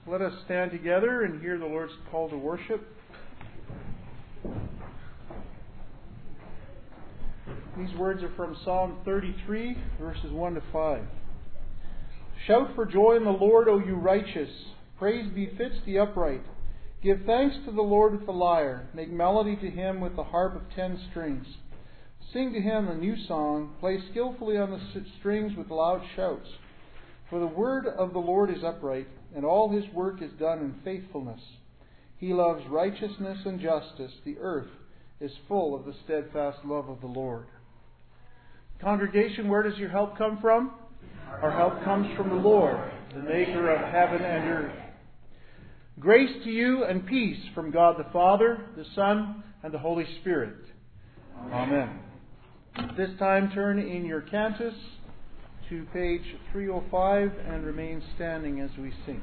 Let us stand together and hear the Lord's call to worship. These words are from Psalm 33, verses 1 to 5. Shout for joy in the Lord, O you righteous. Praise befits the upright. Give thanks to the Lord with the lyre. Make melody to Him with the harp of 10 strings. Sing to Him a new song. Play skillfully on the strings with loud shouts. For the word of the Lord is upright, and all His work is done in faithfulness. He loves righteousness and justice. The earth is full of the steadfast love of the Lord. Congregation, where does your help come from? Our help comes from the Lord, the maker of heaven and earth. Grace to you and peace from God the Father, the Son, and the Holy Spirit. Amen. At this time, turn in your cantus to page 305 and remain standing as we sing.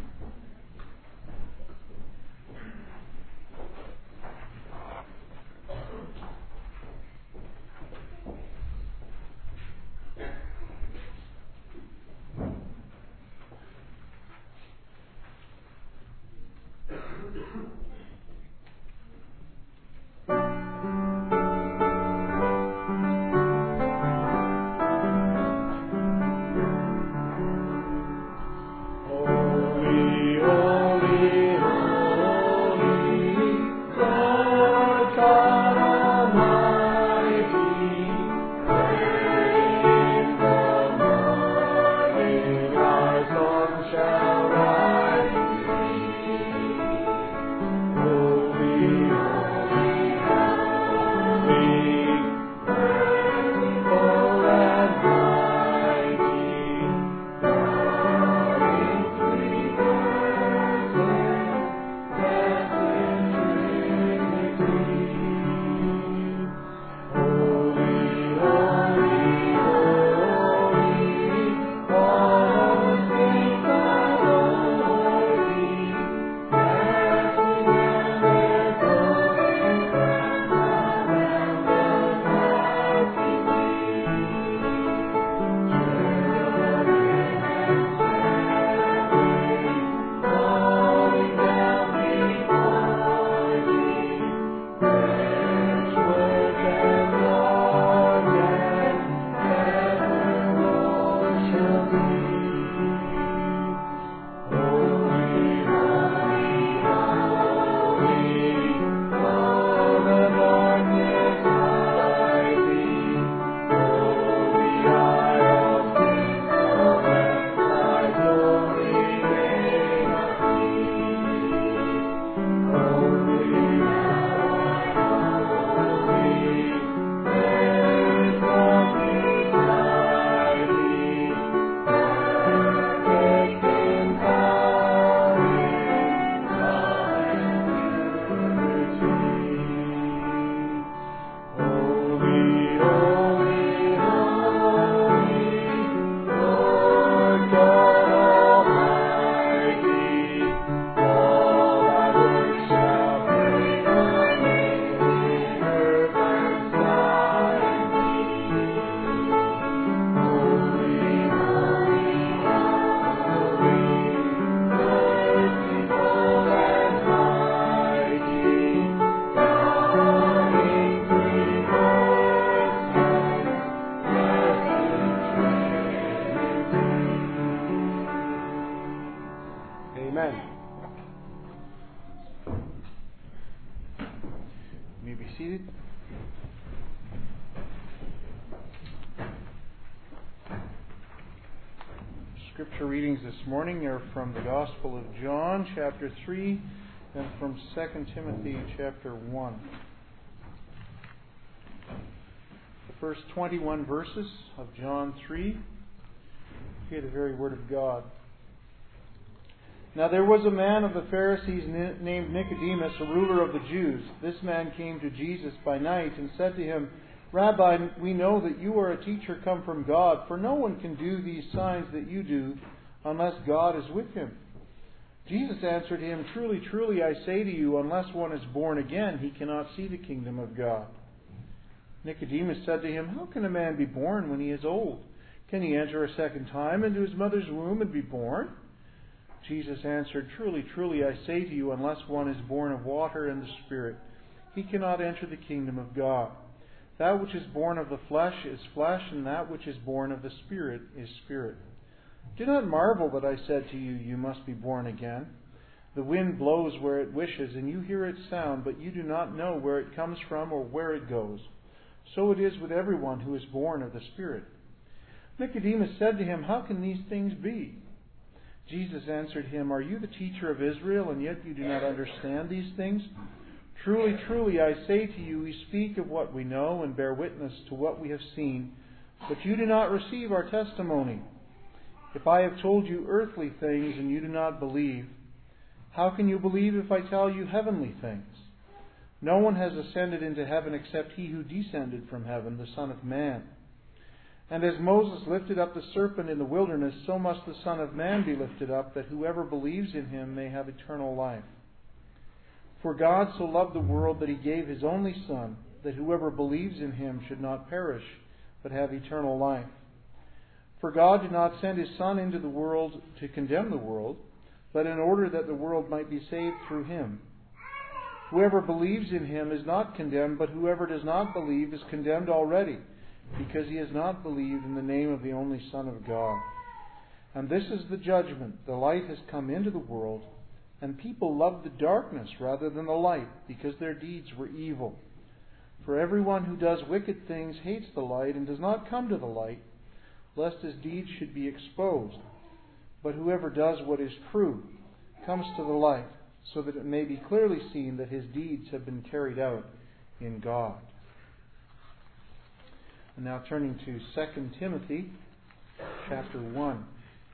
Scripture readings this morning are from the Gospel of John, chapter 3, and from 2 Timothy, chapter 1. The first 21 verses of John 3, hear the very word of God. Now there was a man of the Pharisees named Nicodemus, a ruler of the Jews. This man came to Jesus by night and said to him, Rabbi, we know that you are a teacher come from God, for no one can do these signs that you do unless God is with him. Jesus answered him, Truly, truly, I say to you, unless one is born again, he cannot see the kingdom of God. Nicodemus said to him, How can a man be born when he is old? Can he enter a second time into his mother's womb and be born? Jesus answered, Truly, truly, I say to you, unless one is born of water and the Spirit, he cannot enter the kingdom of God. That which is born of the flesh is flesh, and that which is born of the Spirit is spirit. Do not marvel that I said to you, you must be born again. The wind blows where it wishes, and you hear its sound, but you do not know where it comes from or where it goes. So it is with everyone who is born of the Spirit. Nicodemus said to him, How can these things be? Jesus answered him, Are you the teacher of Israel, and yet you do not understand these things? Truly, truly, I say to you, we speak of what we know and bear witness to what we have seen, but you do not receive our testimony. If I have told you earthly things and you do not believe, how can you believe if I tell you heavenly things? No one has ascended into heaven except he who descended from heaven, the Son of Man. And as Moses lifted up the serpent in the wilderness, so must the Son of Man be lifted up, that whoever believes in him may have eternal life. For God so loved the world that he gave his only Son, that whoever believes in him should not perish, but have eternal life. For God did not send his Son into the world to condemn the world, but in order that the world might be saved through him. Whoever believes in him is not condemned, but whoever does not believe is condemned already, because he has not believed in the name of the only Son of God. And this is the judgment. The light has come into the world, and people loved the darkness rather than the light, because their deeds were evil. For everyone who does wicked things hates the light and does not come to the light, lest his deeds should be exposed. But whoever does what is true comes to the light, so that it may be clearly seen that his deeds have been carried out in God. And now turning to 2 Timothy chapter 1.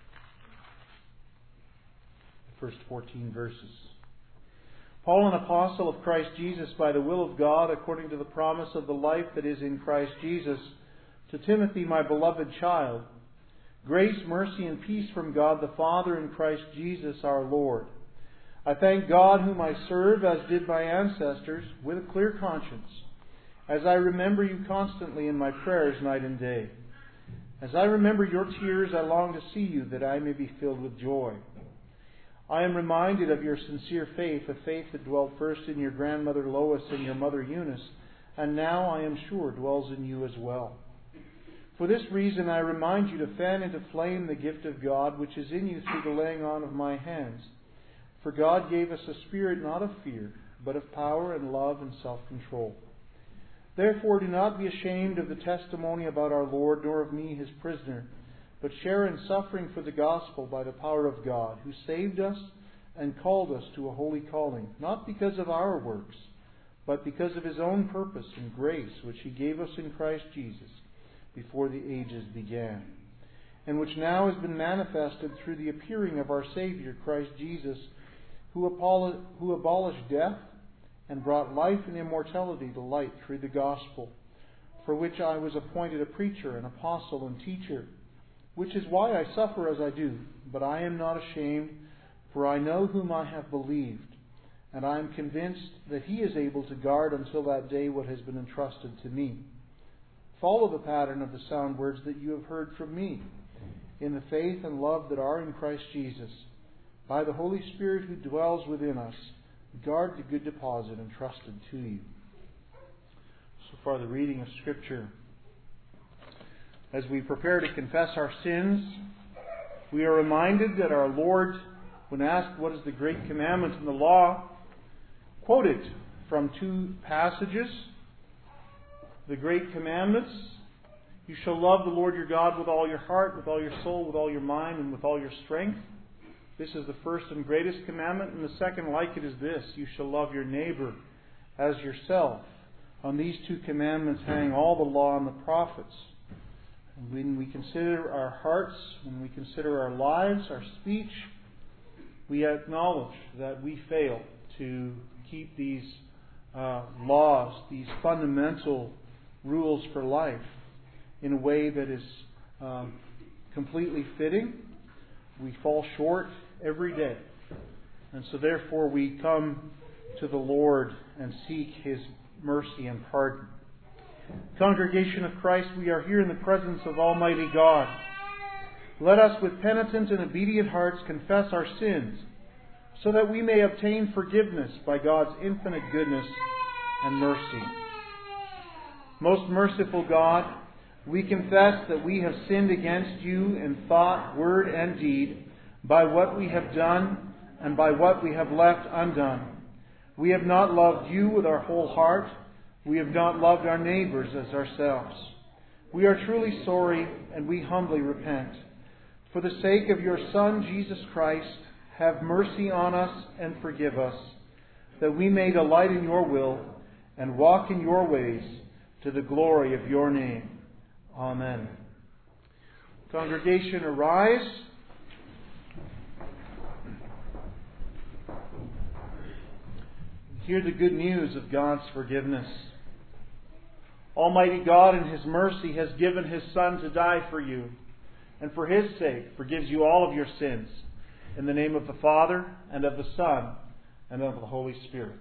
First 14 verses. Paul, an apostle of Christ Jesus, by the will of God, according to the promise of the life that is in Christ Jesus, to Timothy, my beloved child, grace, mercy, and peace from God the Father and Christ Jesus our Lord. I thank God, whom I serve, as did my ancestors, with a clear conscience, as I remember you constantly in my prayers night and day. As I remember your tears, I long to see you, that I may be filled with joy. I am reminded of your sincere faith, a faith that dwelt first in your grandmother Lois and your mother Eunice, and now, I am sure, dwells in you as well. For this reason, I remind you to fan into flame the gift of God, which is in you through the laying on of my hands. For God gave us a spirit not of fear, but of power and love and self-control. Therefore, do not be ashamed of the testimony about our Lord, nor of me, his prisoner, but share in suffering for the gospel by the power of God, who saved us and called us to a holy calling, not because of our works, but because of his own purpose and grace, which he gave us in Christ Jesus before the ages began, and which now has been manifested through the appearing of our Savior, Christ Jesus, who abolished death and brought life and immortality to light through the gospel, for which I was appointed a preacher, an apostle, and teacher, which is why I suffer as I do. But I am not ashamed, for I know whom I have believed, and I am convinced that he is able to guard until that day what has been entrusted to me. Follow the pattern of the sound words that you have heard from me, in the faith and love that are in Christ Jesus. By the Holy Spirit who dwells within us, guard the good deposit entrusted to you. So far, the reading of Scripture. As we prepare to confess our sins, we are reminded that our Lord, when asked what is the great commandment in the law, quoted from two passages. The great commandments: you shall love the Lord your God with all your heart, with all your soul, with all your mind, and with all your strength. This is the first and greatest commandment, and the second like it is this: you shall love your neighbor as yourself. On these two commandments hang all the law and the prophets. And when we consider our hearts, when we consider our lives, our speech, we acknowledge that we fail to keep these laws, these fundamental rules for life, in a way that is completely fitting. We fall short every day. And so therefore we come to the Lord and seek his mercy and pardon. Congregation of Christ, we are here in the presence of Almighty God. Let us with penitent and obedient hearts confess our sins, so that we may obtain forgiveness by God's infinite goodness and mercy. Most merciful God, we confess that we have sinned against you in thought, word, and deed, by what we have done and by what we have left undone. We have not loved you with our whole heart. We have not loved our neighbors as ourselves. We are truly sorry, and we humbly repent. For the sake of your Son, Jesus Christ, have mercy on us and forgive us, that we may delight in your will and walk in your ways to the glory of your name. Amen. Congregation, arise. Hear the good news of God's forgiveness. Almighty God in His mercy has given His Son to die for you, and for His sake forgives you all of your sins. In the name of the Father, and of the Son, and of the Holy Spirit.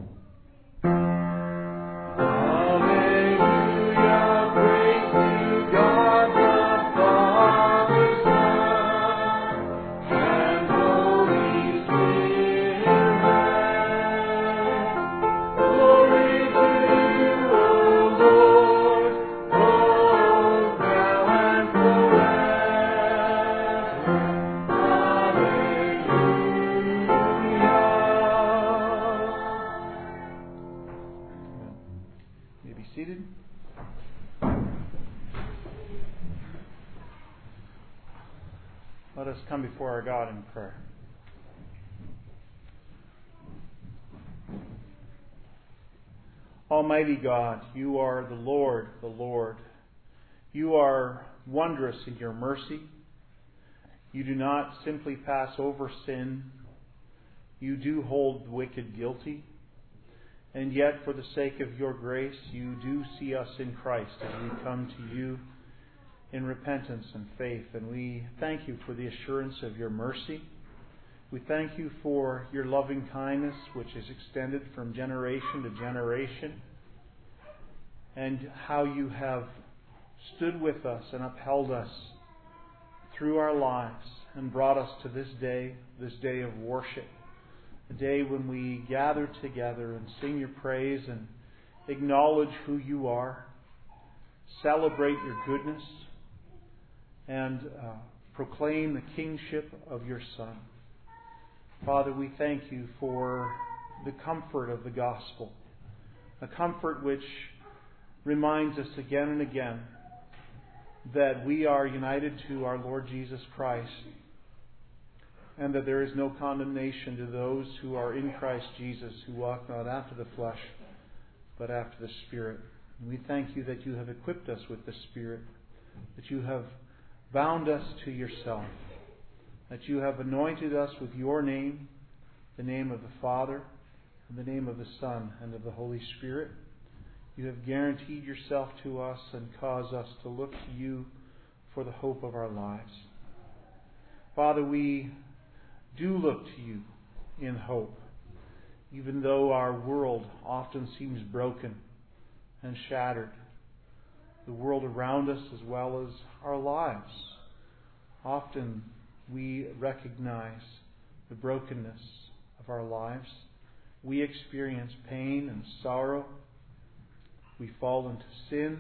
Let us come before our God in prayer. Almighty God, you are the Lord, the Lord. You are wondrous in your mercy. You do not simply pass over sin. You do hold the wicked guilty. And yet, for the sake of your grace, you do see us in Christ as we come to you in repentance and faith. And we thank you for the assurance of your mercy. We thank you for your loving kindness, which is extended from generation to generation, and how you have stood with us and upheld us through our lives and brought us to this day of worship, a day when we gather together and sing your praise and acknowledge who you are, celebrate your goodness, and proclaim the kingship of your Son. Father, we thank you for the comfort of the gospel, a comfort which reminds us again and again that we are united to our Lord Jesus Christ, and that there is no condemnation to those who are in Christ Jesus, who walk not after the flesh, but after the Spirit. And we thank you that you have equipped us with the Spirit, that you have bound us to yourself, that you have anointed us with your name, the name of the Father, and the name of the Son, and of the Holy Spirit. You have guaranteed yourself to us and caused us to look to you for the hope of our lives. Father, we do look to you in hope, even though our world often seems broken and shattered. The world around us as well as our lives. Often we recognize the brokenness of our lives. We experience pain and sorrow. We fall into sin.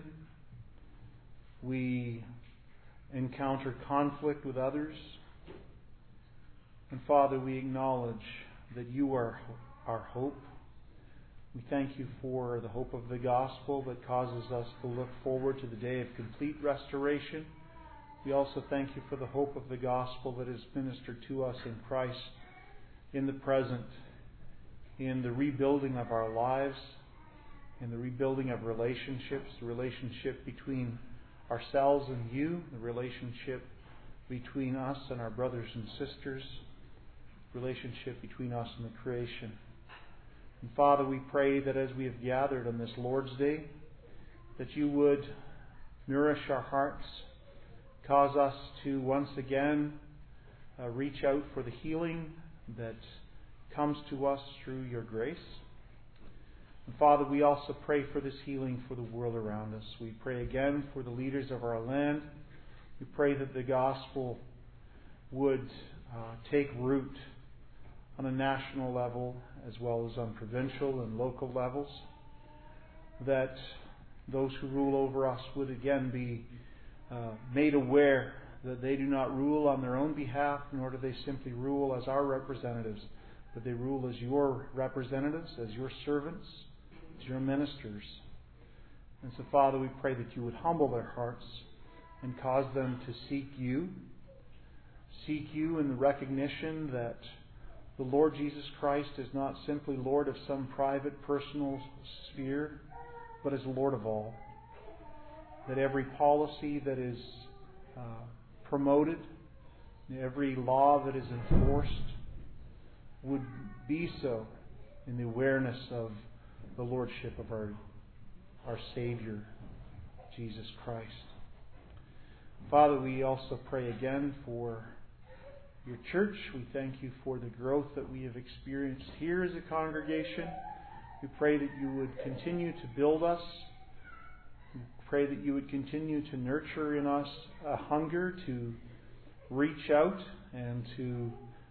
We encounter conflict with others. And Father, we acknowledge that you are our hope. We thank you for the hope of the gospel that causes us to look forward to the day of complete restoration. We also thank you for the hope of the gospel that is ministered to us in Christ in the present, in the rebuilding of our lives, in the rebuilding of relationships, the relationship between ourselves and you, the relationship between us and our brothers and sisters, relationship between us and the creation. And Father, we pray that as we have gathered on this Lord's Day, that you would nourish our hearts, cause us to once again reach out for the healing that comes to us through your grace. And Father, we also pray for this healing for the world around us. We pray again for the leaders of our land. We pray that the gospel would take root on a national level as well as on provincial and local levels. That those who rule over us would again be made aware that they do not rule on their own behalf, nor do they simply rule as our representatives, but they rule as your representatives, as your servants, as your ministers. And so, Father, we pray that you would humble their hearts and cause them to seek you in the recognition that the Lord Jesus Christ is not simply Lord of some private, personal sphere, but is Lord of all. That every policy that is promoted, every law that is enforced, would be so in the awareness of the Lordship of our Savior, Jesus Christ. Father, we also pray again for your church. We thank you for the growth that we have experienced here as a congregation. We pray that you would continue to build us. We pray that you would continue to nurture in us a hunger to reach out and to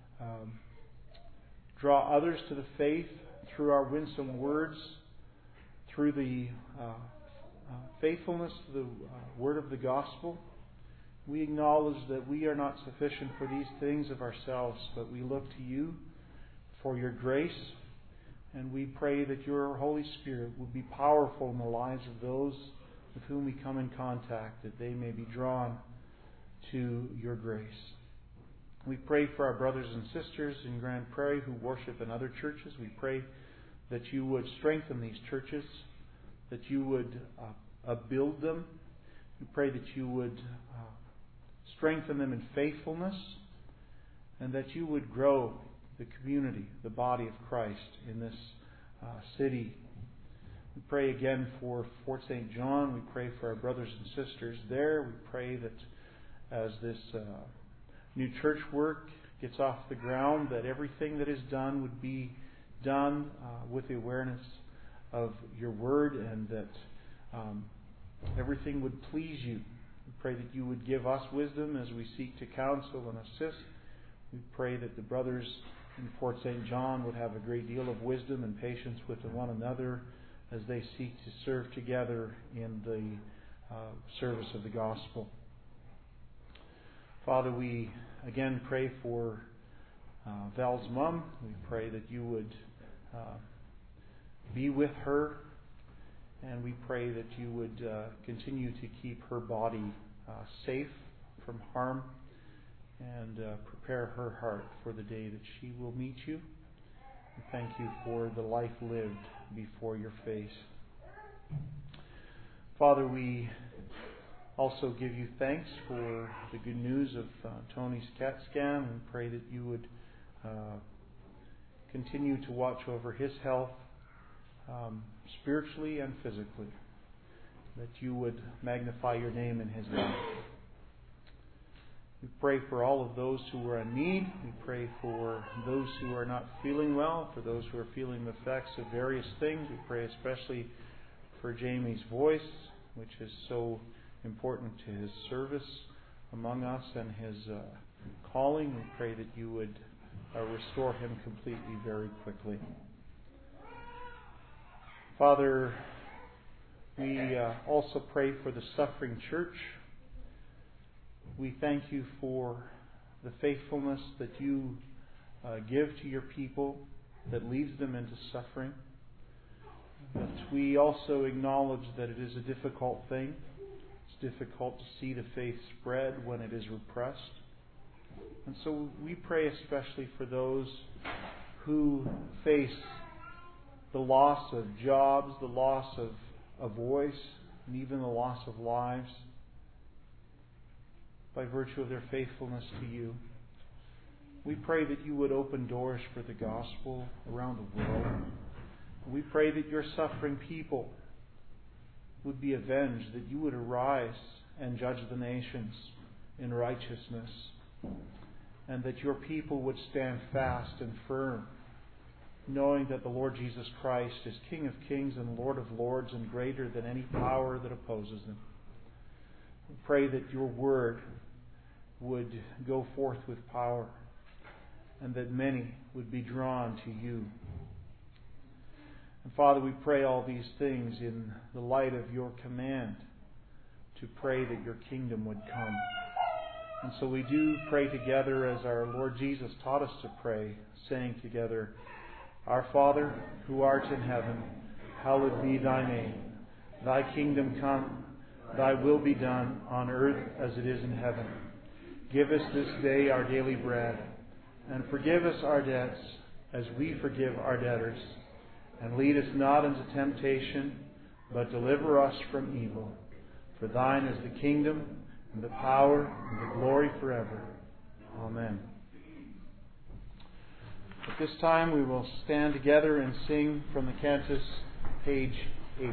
draw others to the faith through our winsome words, through the faithfulness to the word of the gospel. We acknowledge that we are not sufficient for these things of ourselves, but we look to you for your grace, and we pray that your Holy Spirit will be powerful in the lives of those with whom we come in contact, that they may be drawn to your grace. We pray for our brothers and sisters in Grand Prairie who worship in other churches. We pray that you would strengthen these churches, that you would build them. We pray that you would strengthen them in faithfulness, and that you would grow the community, the body of Christ in this city. We pray again for Fort St. John. We pray for our brothers and sisters there. We pray that as this new church work gets off the ground, that everything that is done would be done with the awareness of your word, and that everything would please you. We pray that you would give us wisdom as we seek to counsel and assist. We pray that the brothers in Fort St. John would have a great deal of wisdom and patience with one another as they seek to serve together in the service of the gospel. Father, we again pray for Val's mom. We pray that you would be with her, and we pray that you would continue to keep her body safe from harm, and prepare her heart for the day that she will meet you. We thank you for the life lived before your face. Father, we also give you thanks for the good news of Tony's CAT scan, and pray that you would continue to watch over his health, spiritually and physically, that you would magnify your name in his life. We pray for all of those who are in need. We pray for those who are not feeling well, for those who are feeling the effects of various things. We pray especially for Jamie's voice, which is so important to his service among us and his calling. We pray that you would restore him completely very quickly. Father, we also pray for the suffering church. We thank you for the faithfulness that you give to your people that leads them into suffering. But we also acknowledge that it is a difficult thing. It's difficult to see the faith spread when it is repressed. And so we pray especially for those who face the loss of jobs, the loss of a voice, and even the loss of lives by virtue of their faithfulness to you. We pray that you would open doors for the gospel around the world. We pray that your suffering people would be avenged, that you would arise and judge the nations in righteousness, and that your people would stand fast and firm, knowing that the Lord Jesus Christ is King of kings and Lord of lords, and greater than any power that opposes them. We pray that your word would go forth with power, and that many would be drawn to you. And Father, we pray all these things in the light of your command to pray that your kingdom would come. And so we do pray together as our Lord Jesus taught us to pray, saying together, Our Father, who art in heaven, hallowed be thy name. Thy kingdom come, thy will be done on earth as it is in heaven. Give us this day our daily bread, and forgive us our debts as we forgive our debtors. And lead us not into temptation, but deliver us from evil. For thine is the kingdom, and the power, and the glory forever. Amen. At this time we will stand together and sing from the cantus, page 8.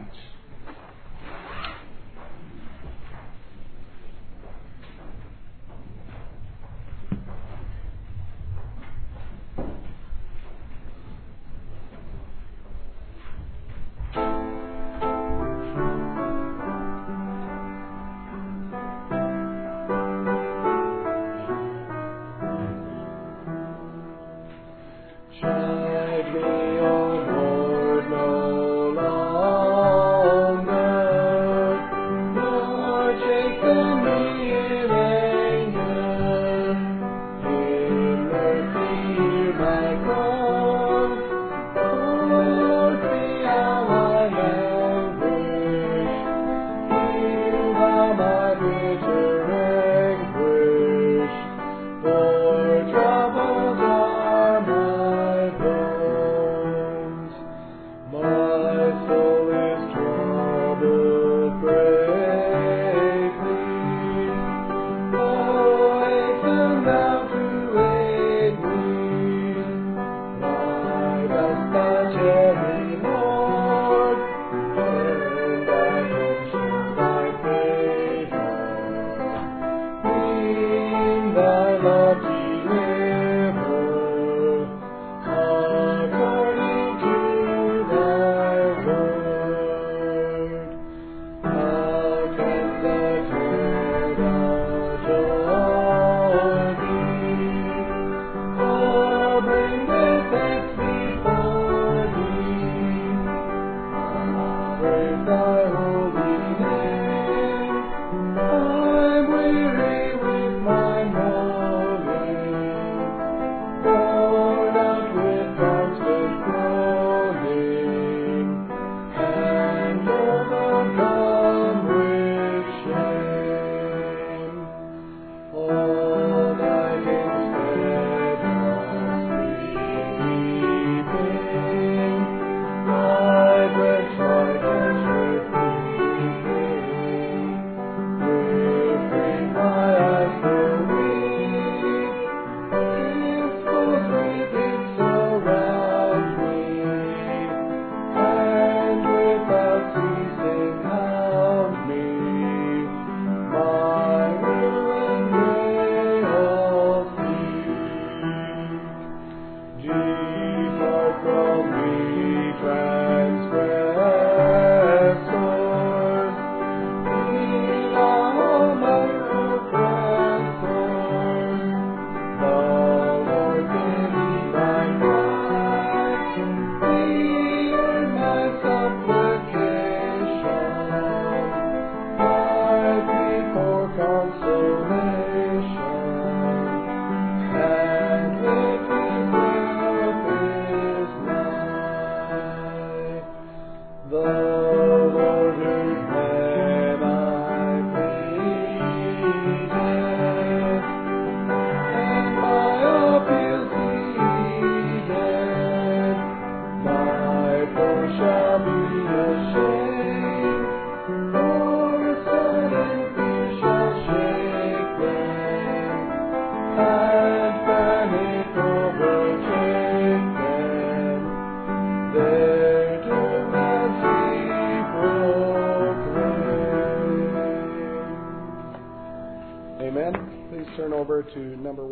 Turn over to number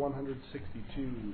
162.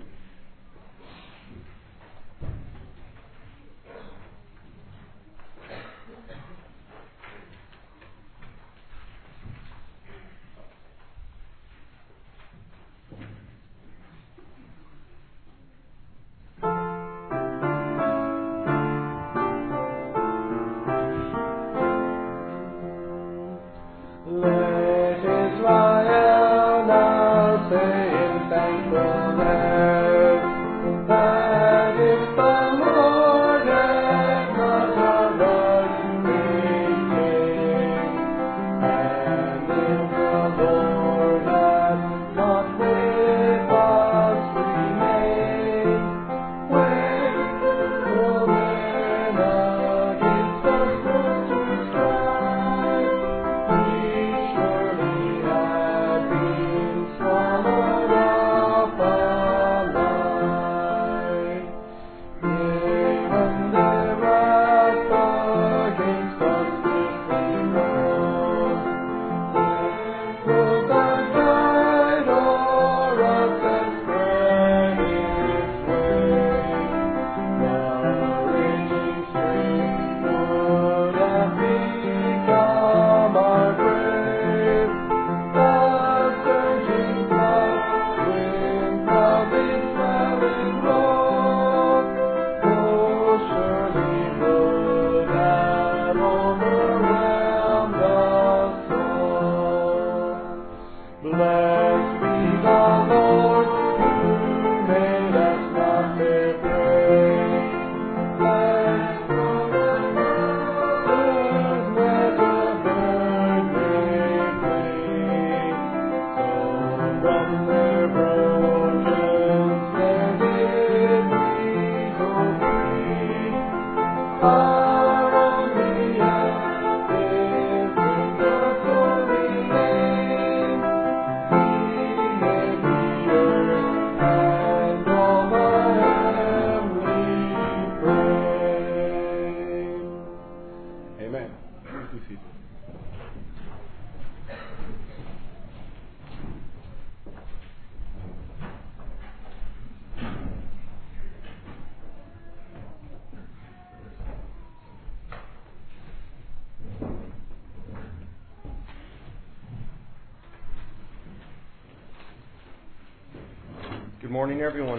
Good morning, everyone.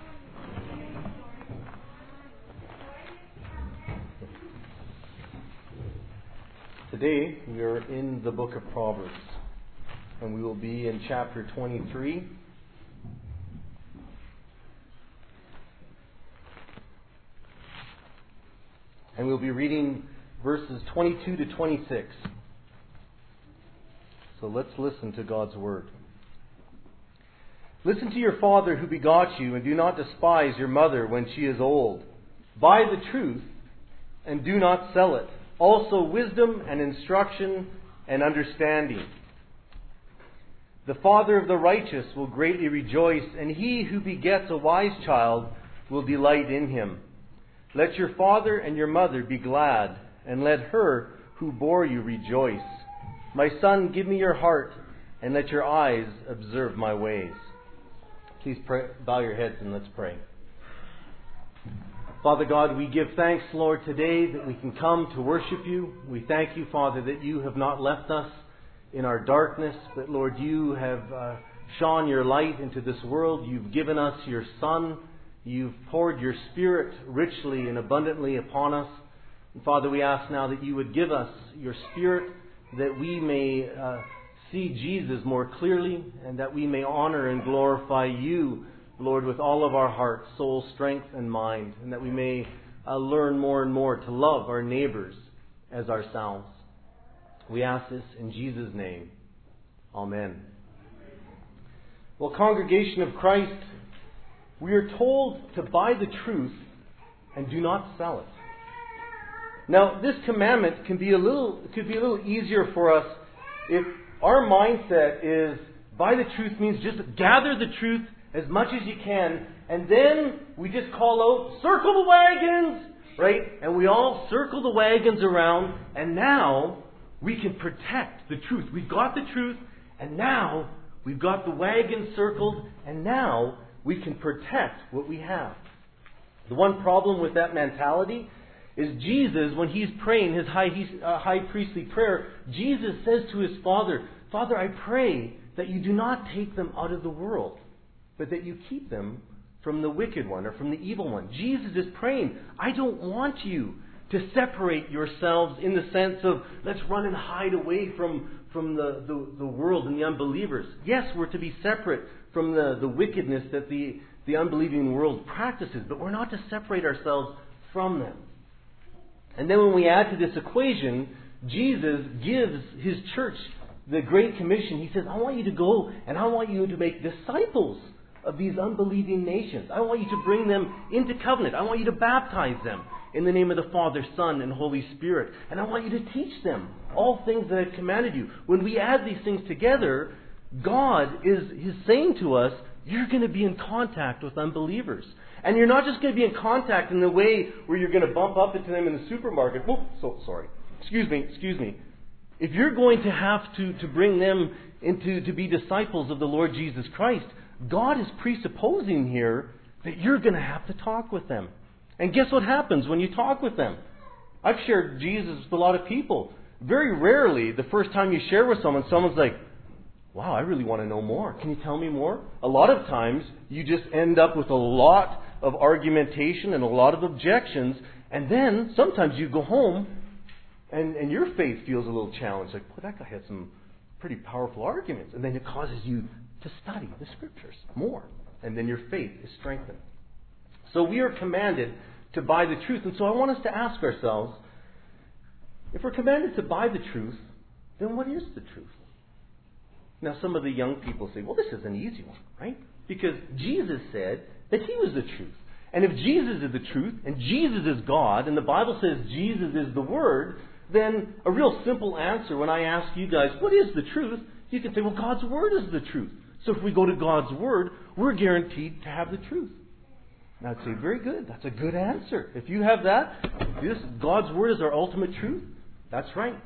Today, we are in the book of Proverbs, and we will be in chapter 23. And we'll be reading verses 22 to 26. So let's listen to God's word. Listen to your father who begot you, and do not despise your mother when she is old. Buy the truth, and do not sell it. Also wisdom and instruction and understanding. The father of the righteous will greatly rejoice, and he who begets a wise child will delight in him. Let your father and your mother be glad, and let her who bore you rejoice. My son, give me your heart, and let your eyes observe my ways. Please bow your heads and let's pray. Father God, we give thanks, Lord, today that we can come to worship you. We thank you, Father, that you have not left us in our darkness, but, Lord, you have shone your light into this world. You've given us your Son. You've poured your Spirit richly and abundantly upon us. And Father, we ask now that you would give us your Spirit, that we may see Jesus more clearly, and that we may honor and glorify you, Lord, with all of our heart, soul, strength, and mind, and that we may learn more and more to love our neighbors as ourselves. We ask this in Jesus' name. Amen. Well, congregation of Christ, we are told to buy the truth and do not sell it. Now, this commandment could be a little easier for us if our mindset is buy the truth means just gather the truth as much as you can, and then we just call out, circle the wagons, right? And we all circle the wagons around, and now we can protect the truth. We've got the truth, and now we've got the wagon circled, and now we can protect what we have. The one problem with that mentality is Jesus, when he's praying his high priestly prayer, Jesus says to his Father, Father, I pray that you do not take them out of the world, but that you keep them from the wicked one or from the evil one. Jesus is praying, I don't want you to separate yourselves in the sense of let's run and hide away from the world and the unbelievers. Yes, we're to be separate from the wickedness that the unbelieving world practices, but we're not to separate ourselves from them. And then when we add to this equation, Jesus gives his church the Great Commission. He says, I want you to go and I want you to make disciples of these unbelieving nations. I want you to bring them into covenant. I want you to baptize them in the name of the Father, Son, and Holy Spirit. And I want you to teach them all things that I've commanded you. When we add these things together, God is saying to us, you're going to be in contact with unbelievers. And you're not just going to be in contact in the way where you're going to bump up into them in the supermarket. Excuse me. If you're going to have to bring them to be disciples of the Lord Jesus Christ, God is presupposing here that you're going to have to talk with them. And guess what happens when you talk with them? I've shared Jesus with a lot of people. Very rarely, the first time you share with someone, someone's like, wow, I really want to know more. Can you tell me more? A lot of times, you just end up with a lot of argumentation and a lot of objections. And then, sometimes you go home and your faith feels a little challenged. Like, boy, that guy had some pretty powerful arguments. And then it causes you to study the Scriptures more. And then your faith is strengthened. So we are commanded to buy the truth. And so I want us to ask ourselves, if we're commanded to buy the truth, then what is the truth? Now, some of the young people say, well, this is an easy one, right? Because Jesus said that he was the truth. And if Jesus is the truth, and Jesus is God, and the Bible says Jesus is the Word, then a real simple answer when I ask you guys, what is the truth? You can say, well, God's Word is the truth. So if we go to God's Word, we're guaranteed to have the truth. And I'd say, very good. That's a good answer. If you have that, God's Word is our ultimate truth. That's right.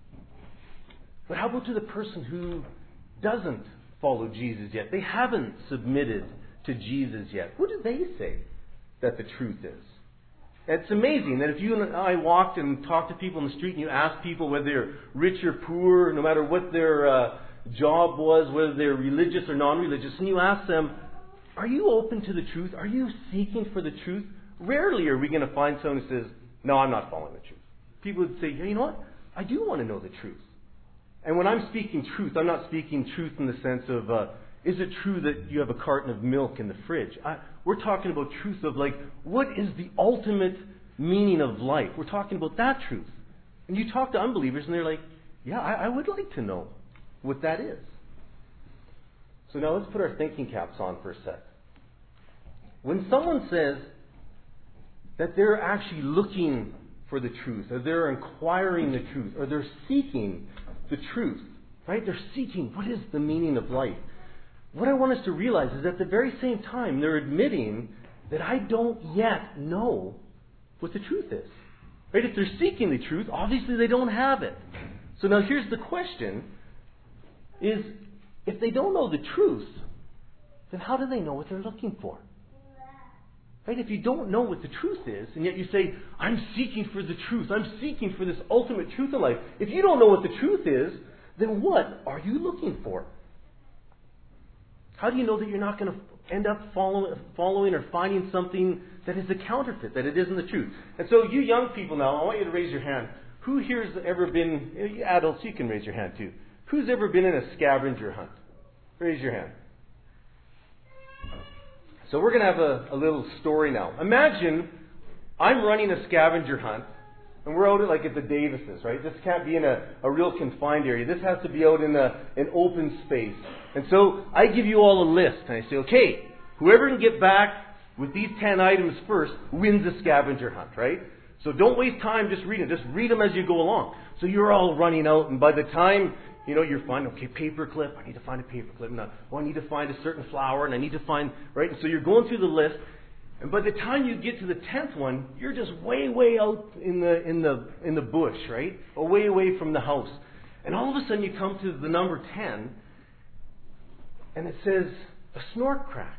But how about to the person who doesn't follow Jesus yet? They haven't submitted to Jesus yet. What do they say that the truth is? It's amazing that if you and I walked and talked to people in the street and you asked people whether they're rich or poor, no matter what their job was, whether they're religious or non-religious, and you ask them, are you open to the truth? Are you seeking for the truth? Rarely are we going to find someone who says, no, I'm not following the truth. People would say, yeah, you know what? I do want to know the truth. And when I'm speaking truth, I'm not speaking truth in the sense of, is it true that you have a carton of milk in the fridge? We're talking about truth of like, what is the ultimate meaning of life? We're talking about that truth. And you talk to unbelievers and they're like, yeah, I would like to know what that is. So now let's put our thinking caps on for a sec. When someone says that they're actually looking for the truth, or they're inquiring the truth, or they're seeking the truth, right? They're seeking what is the meaning of life. What I want us to realize is at the very same time, they're admitting that I don't yet know what the truth is. Right? If they're seeking the truth, obviously they don't have it. So now here's the question, is if they don't know the truth, then how do they know what they're looking for? Right? If you don't know what the truth is, and yet you say, I'm seeking for the truth, I'm seeking for this ultimate truth in life. If you don't know what the truth is, then what are you looking for? How do you know that you're not going to end up following or finding something that is a counterfeit, that it isn't the truth? And so you young people now, I want you to raise your hand. Who here has ever been, adults, you can raise your hand too. Who's ever been in a scavenger hunt? Raise your hand. So we're going to have a little story now. Imagine I'm running a scavenger hunt, and we're out at the Davises, right? This can't be in a real confined area. This has to be out in an open space. And so I give you all a list, and I say, okay, whoever can get back with these 10 items first wins the scavenger hunt, right? So don't waste time just reading. Just read them as you go along. So you're all running out, and by the time you're finding, okay, paperclip, I need to find a paperclip. Now, I need to find a certain flower, and I need to find, right? And so you're going through the list, and by the time you get to the 10th one, you're just way out in the bush, right? Away from the house. And all of a sudden you come to the number 10, and it says, a snort crack.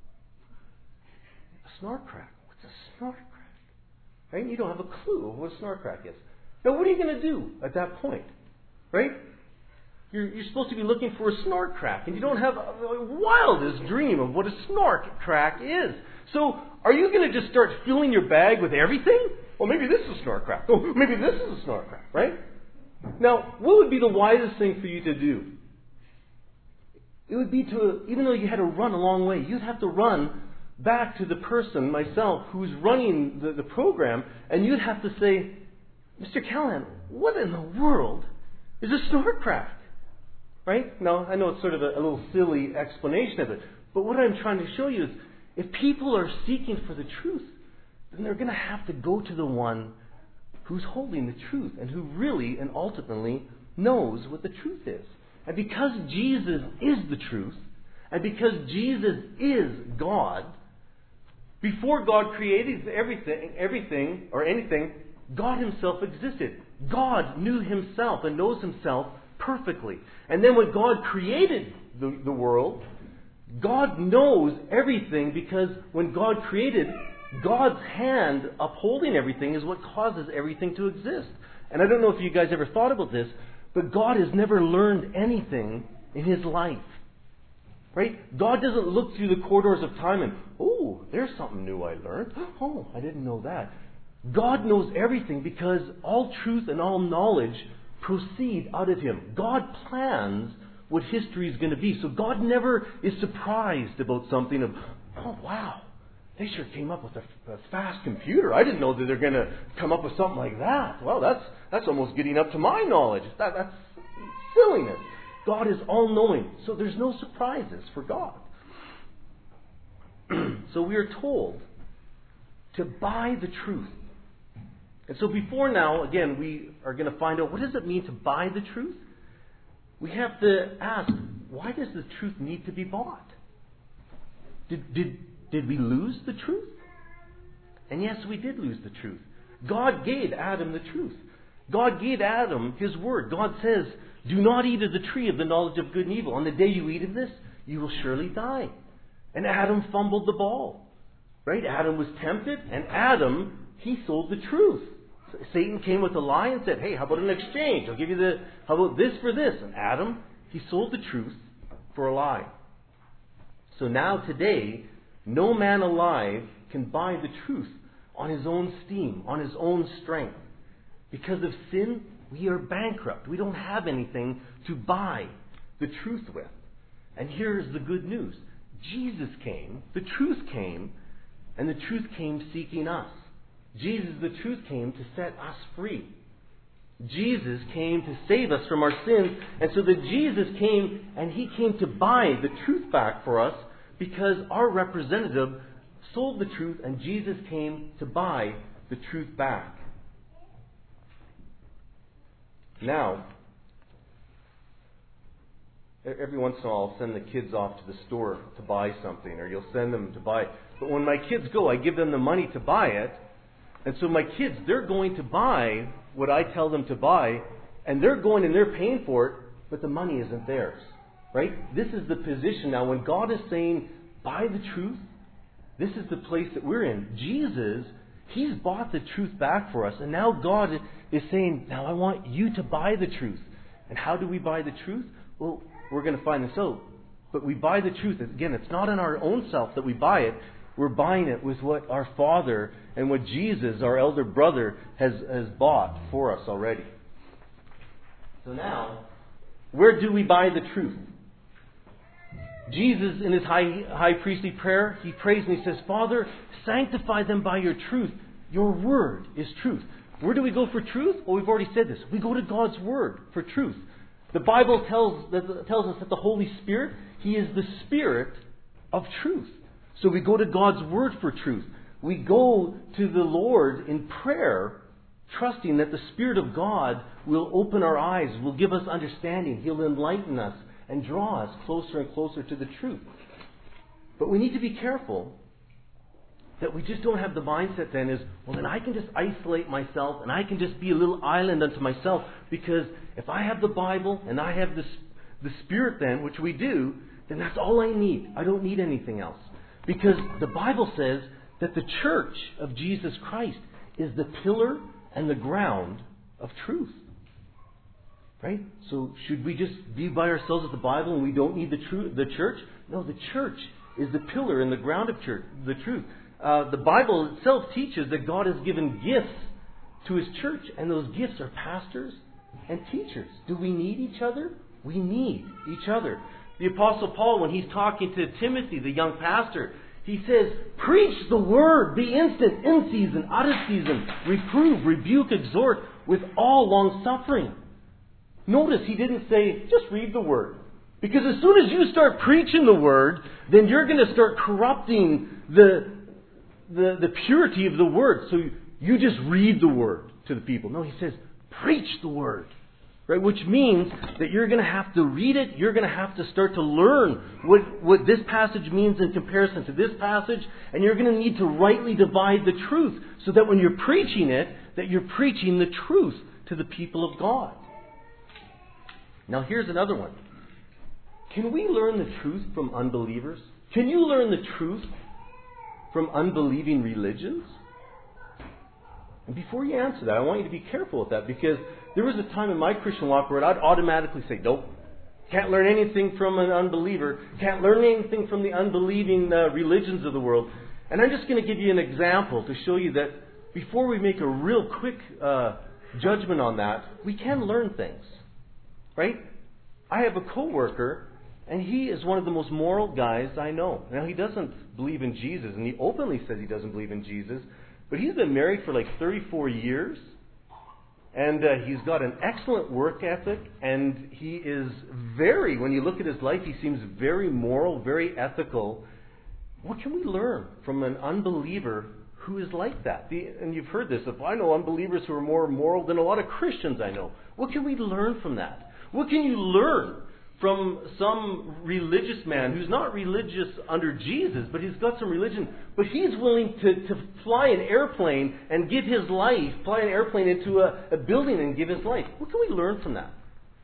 A snort crack. What's a snort crack? Right? You don't have a clue of what a snort crack is. Now, what are you going to do at that point? Right? You're supposed to be looking for a snort crack, and you don't have a wildest dream of what a snort crack is. So, are you going to just start filling your bag with everything? Well, maybe this is a snort crack. Oh, maybe this is a snort crack, right? Now, what would be the wisest thing for you to do? It would be to, even though you had to run a long way, you'd have to run back to the person, myself, who's running the program, and you'd have to say, Mr. Callahan, what in the world is a snort crack? Right? Now, I know it's sort of a little silly explanation of it, but what I'm trying to show you is if people are seeking for the truth, then they're going to have to go to the one who's holding the truth and who really and ultimately knows what the truth is. And because Jesus is the truth, and because Jesus is God, before God created everything or anything, God Himself existed. God knew Himself and knows Himself perfectly. And then when God created the world, God knows everything because when God created, God's hand upholding everything is what causes everything to exist. And I don't know if you guys ever thought about this, but God has never learned anything in His life. Right? God doesn't look through the corridors of time and, oh, there's something new I learned. Oh, I didn't know that. God knows everything because all truth and all knowledge proceed out of Him. God plans what history is going to be. So God never is surprised about something of, oh, wow, they sure came up with a fast computer. I didn't know that they're going to come up with something like that. Well, that's almost getting up to my knowledge. That's silliness. God is all-knowing. So there's no surprises for God. So we are told to buy the truth. And so before now, again, we are going to find out, what does it mean to buy the truth? We have to ask, why does the truth need to be bought? Did we lose the truth? And yes, we did lose the truth. God gave Adam the truth. God gave Adam His word. God says, do not eat of the tree of the knowledge of good and evil. On the day you eat of this, you will surely die. And Adam fumbled the ball. Right? Adam was tempted, and Adam, he sold the truth. Satan came with a lie and said, hey, how about an exchange? I'll give you how about this for this? And Adam, he sold the truth for a lie. So now today, no man alive can buy the truth on his own steam, on his own strength. Because of sin, we are bankrupt. We don't have anything to buy the truth with. And here's the good news. Jesus came, the truth came, and the truth came seeking us. Jesus, the truth, came to set us free. Jesus came to save us from our sins. And so that Jesus came, and He came to buy the truth back for us, because our representative sold the truth, and Jesus came to buy the truth back. Now, every once in a while I'll send the kids off to the store to buy something, or you'll send them to buy. But when my kids go, I give them the money to buy it. And so my kids, they're going to buy what I tell them to buy, and they're going and they're paying for it, but the money isn't theirs. Right? This is the position now. When God is saying, buy the truth, this is the place that we're in. Jesus, He's bought the truth back for us, and now God is saying, now I want you to buy the truth. And how do we buy the truth? Well, we're going to find this out. But we buy the truth. Again, it's not in our own self that we buy it. We're buying it with what our Father and what Jesus, our elder brother, has bought for us already. So now, where do we buy the truth? Jesus, in His high priestly prayer, He prays and He says, Father, sanctify them by your truth. Your word is truth. Where do we go for truth? Well, we've already said this. We go to God's word for truth. The Bible tells us that the Holy Spirit, He is the Spirit of truth. So we go to God's word for truth. We go to the Lord in prayer, trusting that the Spirit of God will open our eyes, will give us understanding. He'll enlighten us and draw us closer and closer to the truth. But we need to be careful that we just don't have the mindset then is, well, then I can just isolate myself and I can just be a little island unto myself, because if I have the Bible and I have the Spirit then, which we do, then that's all I need. I don't need anything else. Because the Bible says that the church of Jesus Christ is the pillar and the ground of truth. Right? So should we just be by ourselves with the Bible and we don't need the church? No, the church is the pillar and the ground of the truth. The Bible itself teaches that God has given gifts to His church, and those gifts are pastors and teachers. Do we need each other? We need each other. The Apostle Paul, when he's talking to Timothy, the young pastor, he says, preach the word, be instant, in season, out of season, reprove, rebuke, exhort with all long suffering. Notice he didn't say, just read the word. Because as soon as you start preaching the word, then you're going to start corrupting the purity of the word. So you just read the word to the people. No, he says, preach the word. Right? Which means that you're going to have to read it. You're going to have to start to learn what this passage means in comparison to this passage. And you're going to need to rightly divide the truth, so that when you're preaching it, that you're preaching the truth to the people of God. Now here's another one. Can we learn the truth from unbelievers? Can you learn the truth from unbelieving religions? And before you answer that, I want you to be careful with that, because there was a time in my Christian walk where I'd automatically say, nope, can't learn anything from an unbeliever, can't learn anything from the unbelieving religions of the world. And I'm just going to give you an example to show you that before we make a real quick judgment on that, we can learn things. Right? I have a coworker, and he is one of the most moral guys I know. Now, he doesn't believe in Jesus, and he openly says he doesn't believe in Jesus, but he's been married for like 34 years, and he's got an excellent work ethic, and he is when you look at his life, he seems very moral, very ethical. What can we learn from an unbeliever who is like that. And you've heard this. If I know unbelievers who are more moral than a lot of Christians I know, what can we learn from that? What can you learn from some religious man who's not religious under Jesus, but he's got some religion, but he's willing to fly an airplane and give his life, fly an airplane into a building and give his life? What can we learn from that?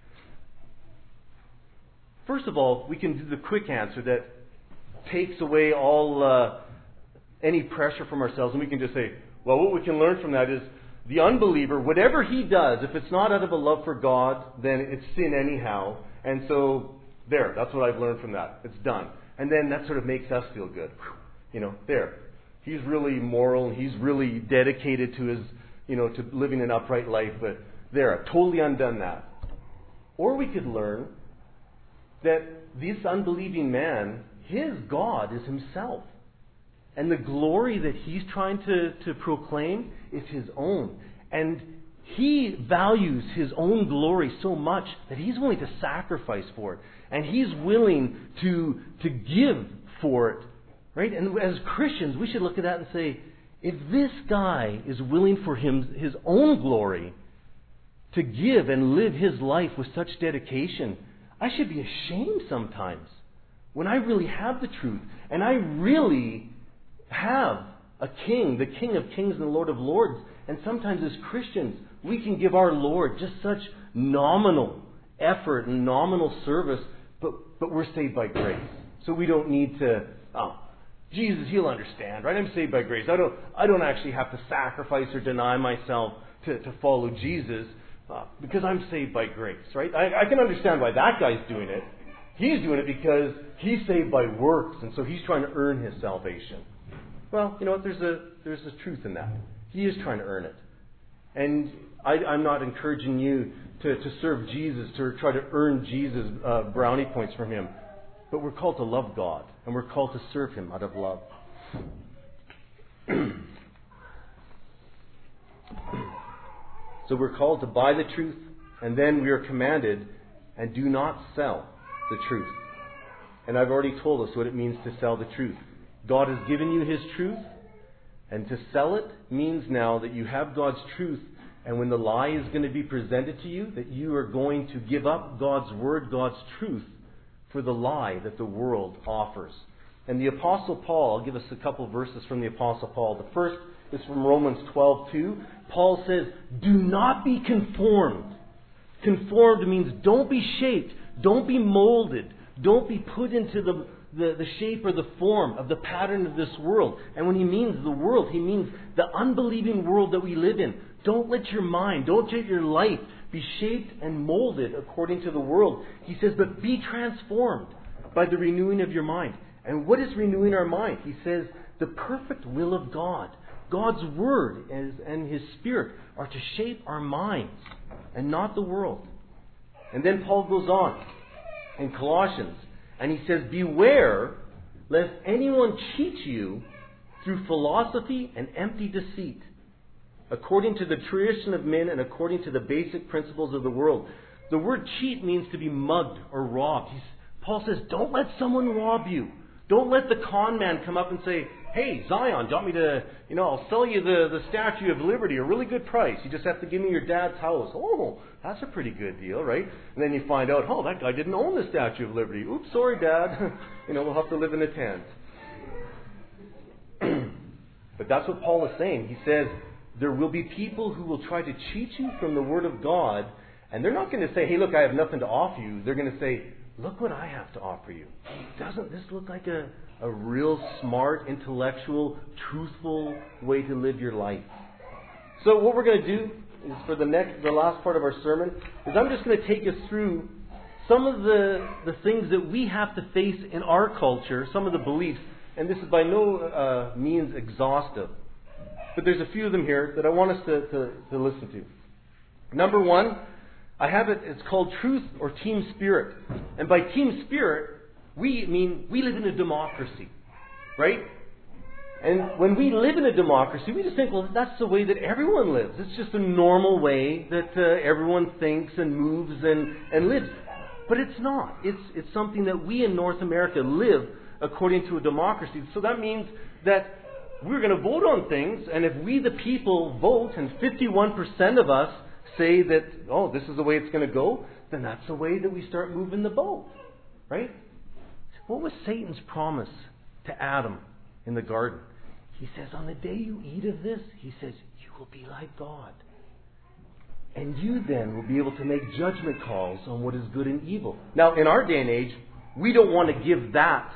First of all, we can do the quick answer that takes away all any pressure from ourselves, and we can just say, well, what we can learn from that is the unbeliever, whatever he does, if it's not out of a love for God, then it's sin anyhow. And so, that's what I've learned from that. It's done. And then that sort of makes us feel good. He's really moral, he's really dedicated to his, to living an upright life, but I've totally undone that. Or we could learn that this unbelieving man, his God is himself. And the glory that he's trying to proclaim is his own. And he values his own glory so much that he's willing to sacrifice for it. And he's willing to give for it. Right? And as Christians, we should look at that and say, if this guy is willing for his own glory to give and live his life with such dedication, I should be ashamed sometimes when I really have the truth and I really have a king, the King of Kings and the Lord of Lords. And sometimes as Christians, we can give our Lord just such nominal effort and nominal service, but we're saved by grace. So we don't need to, Jesus, he'll understand, right? I'm saved by grace. I don't actually have to sacrifice or deny myself to follow Jesus because I'm saved by grace, right? I can understand why that guy's doing it. He's doing it because he's saved by works, and so he's trying to earn his salvation. Well, you know what? There's a truth in that. He is trying to earn it. And I'm not encouraging you to serve Jesus, to try to earn Jesus brownie points from him. But we're called to love God, and we're called to serve him out of love. So we're called to buy the truth, and then we are commanded, and do not sell the truth. And I've already told us what it means to sell the truth. God has given you his truth, and to sell it means now that you have God's truth, and when the lie is going to be presented to you, that you are going to give up God's word, God's truth, for the lie that the world offers. And the Apostle Paul, I'll give us a couple of verses from the Apostle Paul. The first is from Romans 12:2. Paul says, do not be conformed. Conformed means don't be shaped, don't be molded, don't be put into the shape or the form of the pattern of this world. And when he means the world, he means the unbelieving world that we live in. Don't let your mind, don't let your life be shaped and molded according to the world. He says, but be transformed by the renewing of your mind. And what is renewing our mind? He says, the perfect will of God. God's Word and His Spirit are to shape our minds and not the world. And then Paul goes on in Colossians and he says, beware lest anyone cheat you through philosophy and empty deceit, according to the tradition of men and according to the basic principles of the world. The word cheat means to be mugged or robbed. Paul says, don't let someone rob you. Don't let the con man come up and say, hey, Zion, do you want me to, I'll sell you the Statue of Liberty, a really good price. You just have to give me your dad's house. Oh, that's a pretty good deal, right? And then you find out, oh, that guy didn't own the Statue of Liberty. Oops, sorry, Dad. We'll have to live in a tent. But that's what Paul is saying. He says, there will be people who will try to cheat you from the Word of God, and they're not going to say, hey, look, I have nothing to offer you. They're going to say, look what I have to offer you. Doesn't this look like a real smart, intellectual, truthful way to live your life? So what we're going to do is for the last part of our sermon is I'm just going to take us through some of the things that we have to face in our culture, some of the beliefs, and this is by no means exhaustive. But there's a few of them here that I want us to listen to. Number one, I have it's called truth or team spirit. And by team spirit, we mean we live in a democracy, right? And when we live in a democracy, we just think, well, that's the way that everyone lives. It's just a normal way that everyone thinks and moves and lives. But it's not. It's something that we in North America live according to a democracy. So that means that we're going to vote on things, and if we the people vote and 51% of us say that, oh, this is the way it's going to go, then that's the way that we start moving the boat. Right? What was Satan's promise to Adam in the garden? He says, on the day you eat of this, he says, you will be like God. And you then will be able to make judgment calls on what is good and evil. Now, in our day and age, we don't want to give that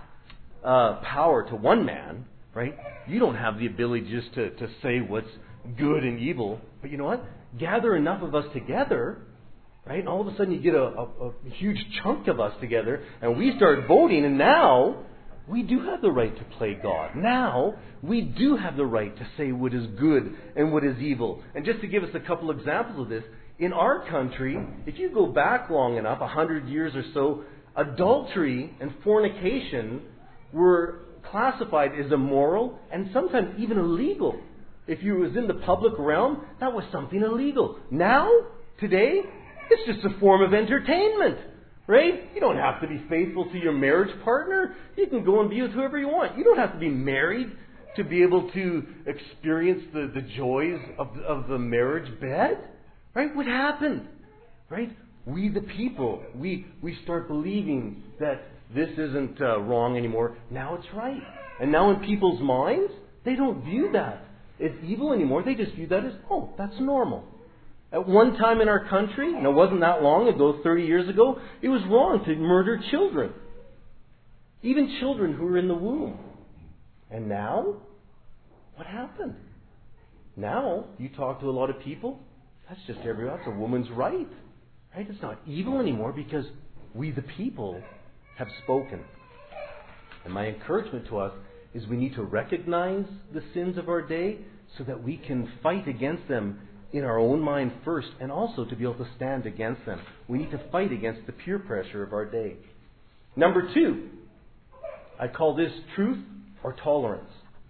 power to one man, right? You don't have the ability just to say what's good and evil. But you know what? Gather enough of us together, right? And all of a sudden you get a huge chunk of us together, and we start voting, and now we do have the right to play God. Now we do have the right to say what is good and what is evil. And just to give us a couple examples of this, in our country, if you go back long enough, 100 years or so, adultery and fornication were classified as immoral and sometimes even illegal. If you was in the public realm, that was something illegal. Now, today, it's just a form of entertainment. Right? You don't have to be faithful to your marriage partner. You can go and be with whoever you want. You don't have to be married to be able to experience the joys of the marriage bed. Right? What happened? Right? We the people, we start believing that this isn't wrong anymore. Now it's right. And now in people's minds, they don't view that as evil anymore. They just view that as, oh, that's normal. At one time in our country, and it wasn't that long ago, 30 years ago, it was wrong to murder children. Even children who were in the womb. And now, what happened? Now, you talk to a lot of people, that's just everywhere. That's a woman's right. Right? It's not evil anymore because we the people have spoken. And my encouragement to us is we need to recognize the sins of our day so that we can fight against them in our own mind first, and also to be able to stand against them. We need to fight against the peer pressure of our day. Number 2, I call this truth or tolerance.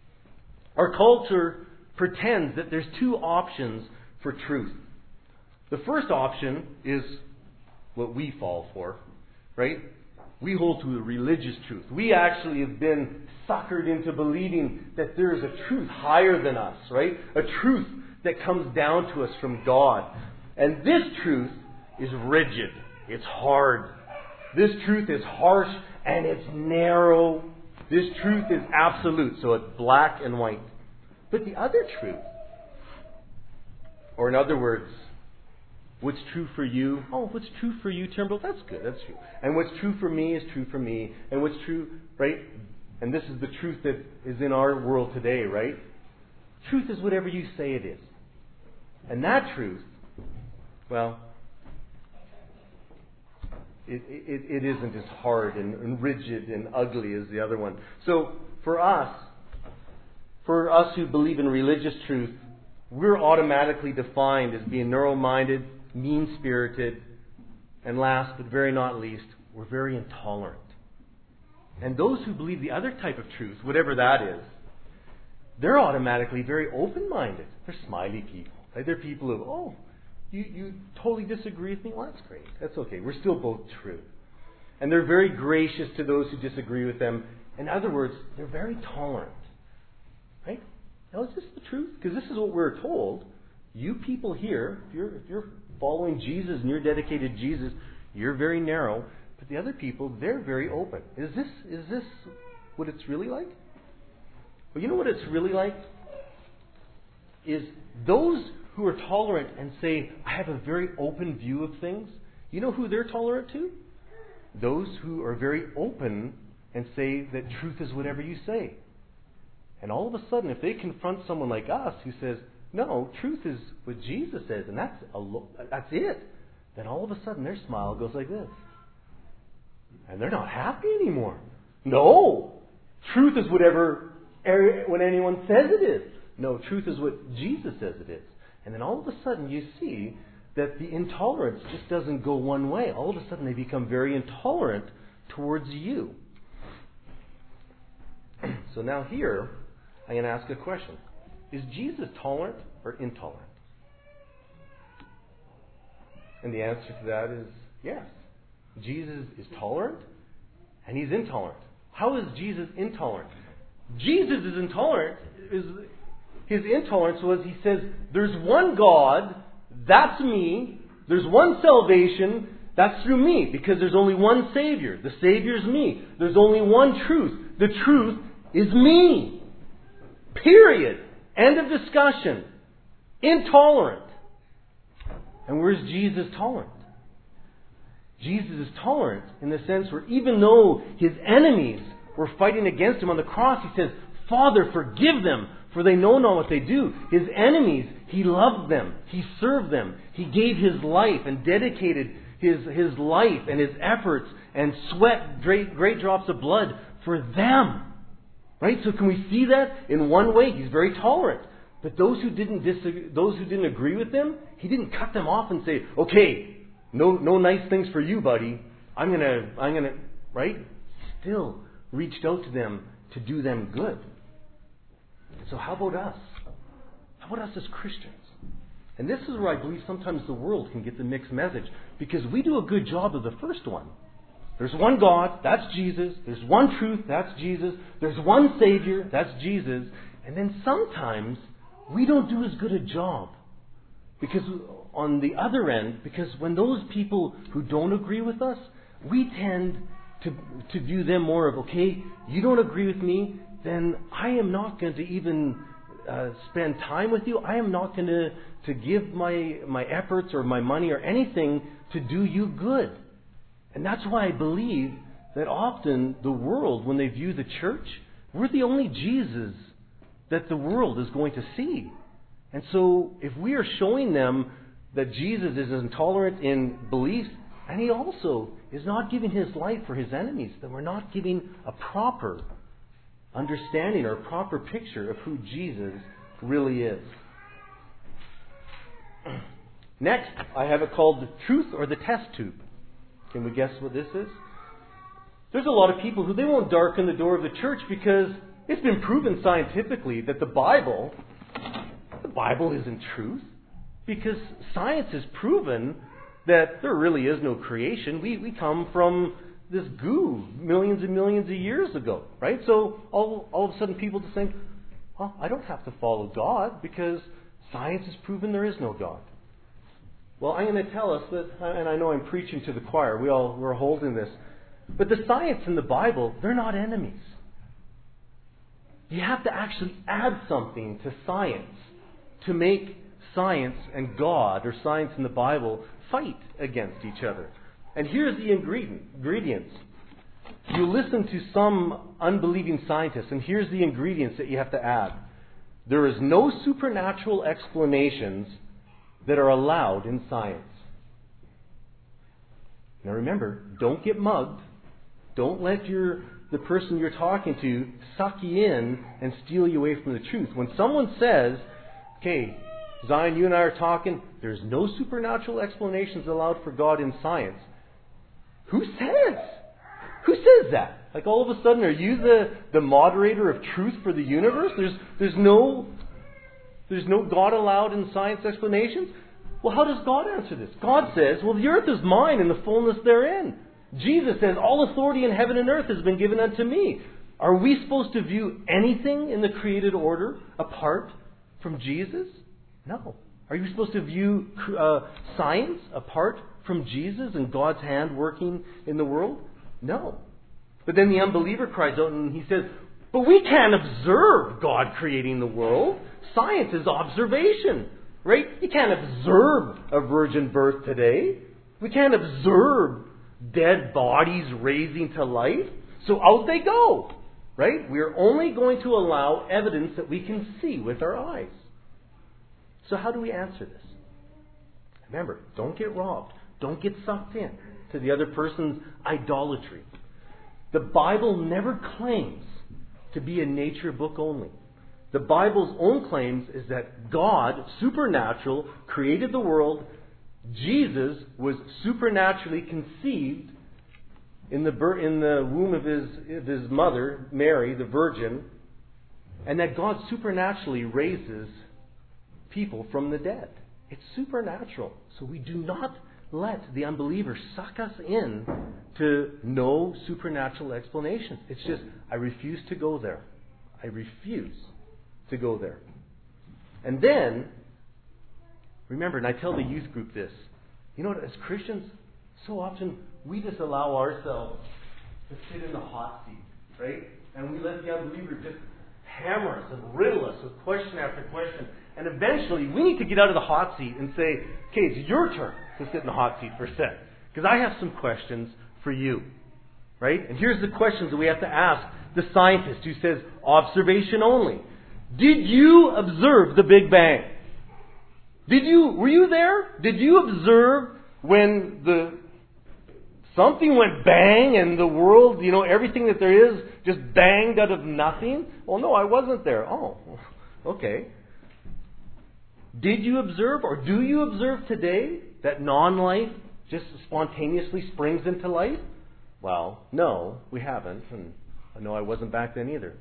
Our culture pretends that there's 2 options for truth. The first option is what we fall for, right? We hold to a religious truth. We actually have been suckered into believing that there is a truth higher than us, right? A truth that comes down to us from God. And this truth is rigid. It's hard. This truth is harsh and it's narrow. This truth is absolute. So it's black and white. But the other truth, or in other words, what's true for you? Oh, what's true for you, Turnbull? That's good. That's true. And what's true for me is true for me. And what's true, right? And this is the truth that is in our world today, right? Truth is whatever you say it is. And that truth, well, it isn't as hard and rigid and ugly as the other one. So for us who believe in religious truth, we're automatically defined as being narrow-minded, mean-spirited, and last but very not least, we're very intolerant. And those who believe the other type of truth, whatever that is, they're automatically very open-minded. They're smiley people. Right? They're people who, oh, you totally disagree with me? Well, that's great. That's okay. We're still both true. And they're very gracious to those who disagree with them. In other words, they're very tolerant. Right? Now, is this the truth? Because this is what we're told. You people here, if you're following Jesus and you're dedicated to Jesus, you're very narrow. But the other people, they're very open. Is this what it's really like? Well, you know what it's really like? Is those who are tolerant and say, I have a very open view of things, you know who they're tolerant to? Those who are very open and say that truth is whatever you say. And all of a sudden, if they confront someone like us who says, no, truth is what Jesus says, and that's it, then all of a sudden their smile goes like this. And they're not happy anymore. No! Truth is whatever when anyone says it is. No, truth is what Jesus says it is. And then all of a sudden you see that the intolerance just doesn't go one way. All of a sudden they become very intolerant towards you. So now here, I'm going to ask a question. Is Jesus tolerant or intolerant? And the answer to that is yes. Jesus is tolerant and He's intolerant. How is Jesus intolerant? Jesus' his intolerance was, he says, there's one God, that's me. There's one salvation, that's through me. Because there's only one Savior. The Savior's me. There's only one truth. The truth is me. Period. End of discussion. Intolerant. And where's Jesus tolerant? Jesus is tolerant in the sense where even though his enemies were fighting against him on the cross, he says, Father, forgive them, for they know not what they do. His enemies, he loved them. He served them. He gave his life and dedicated his life and his efforts and sweat, great drops of blood for them. Right? So can we see that? In one way, he's very tolerant. But those who didn't agree with him, he didn't cut them off and say, okay, no nice things for you, buddy. I'm gonna, right? Still reached out to them to do them good. So how about us? How about us as Christians? And this is where I believe sometimes the world can get the mixed message, because we do a good job of the first one. There's one God, that's Jesus. There's one truth, that's Jesus. There's one Savior, that's Jesus. And then sometimes we don't do as good a job. Because on the other end, because when those people who don't agree with us, we tend to view them more of, okay, you don't agree with me, then I am not going to even spend time with you. I am not going to give my efforts or my money or anything to do you good. And that's why I believe that often the world, when they view the church, we're the only Jesus that the world is going to see. And so if we are showing them that Jesus is intolerant in beliefs, and he also is not giving his life for his enemies, then we're not giving a proper understanding or a proper picture of who Jesus really is. Next, I have it called the truth or the test tube. Can we guess what this is? There's a lot of people who they won't darken the door of the church because it's been proven scientifically that the Bible isn't truth. Because science has proven that there really is no creation. We come from this goo millions and millions of years ago, right? So all of a sudden people just think, well, I don't have to follow God because science has proven there is no God. Well, I'm going to tell us that, and I know I'm preaching to the choir, we're holding this, but the science in the Bible, they're not enemies. You have to actually add something to science to make science and God, or science in the Bible, fight against each other. And here's the ingredients. You listen to some unbelieving scientists, and here's the ingredients that you have to add. There is no supernatural explanations that are allowed in science. Now remember, don't get mugged. Don't let the person you're talking to suck you in and steal you away from the truth. When someone says, okay, Zion, you and I are talking, there's no supernatural explanations allowed for God in science. Who says that? Like all of a sudden, are you the moderator of truth for the universe? There's no God allowed in science explanations? Well, how does God answer this? God says, well, the earth is mine and the fullness therein. Jesus says, all authority in heaven and earth has been given unto me. Are we supposed to view anything in the created order apart from Jesus? No. Are you supposed to view science apart from Jesus and God's hand working in the world? No. But then the unbeliever cries out and he says, but we can't observe God creating the world. Science is observation, right? You can't observe a virgin birth today. We can't observe dead bodies raising to life. So out they go, right? We're only going to allow evidence that we can see with our eyes. So how do we answer this? Remember, don't get robbed. Don't get sucked in to the other person's idolatry. The Bible never claims to be a nature book only. The Bible's own claims is that God, supernatural, created the world. Jesus was supernaturally conceived in the womb of his mother, Mary, the Virgin, and that God supernaturally raises people from the dead. It's supernatural. So we do not let the unbeliever suck us in to no supernatural explanations. It's just, I refuse to go there. I refuse to go there. And then, remember, and I tell the youth group this, you know what, as Christians, so often we just allow ourselves to sit in the hot seat, right? And we let the unbeliever just hammer us and riddle us with question after question. And eventually, we need to get out of the hot seat and say, okay, it's your turn to sit in the hot seat for a sec. Because I have some questions for you. Right? And here's the questions that we have to ask the scientist who says, observation only. Did you observe the Big Bang? Were you there? Did you observe when something went bang and the world, everything that there is just banged out of nothing? Well, no, I wasn't there. Oh, okay. Did you observe, or do you observe today that non-life just spontaneously springs into life? Well, no, we haven't. And no, I wasn't back then either.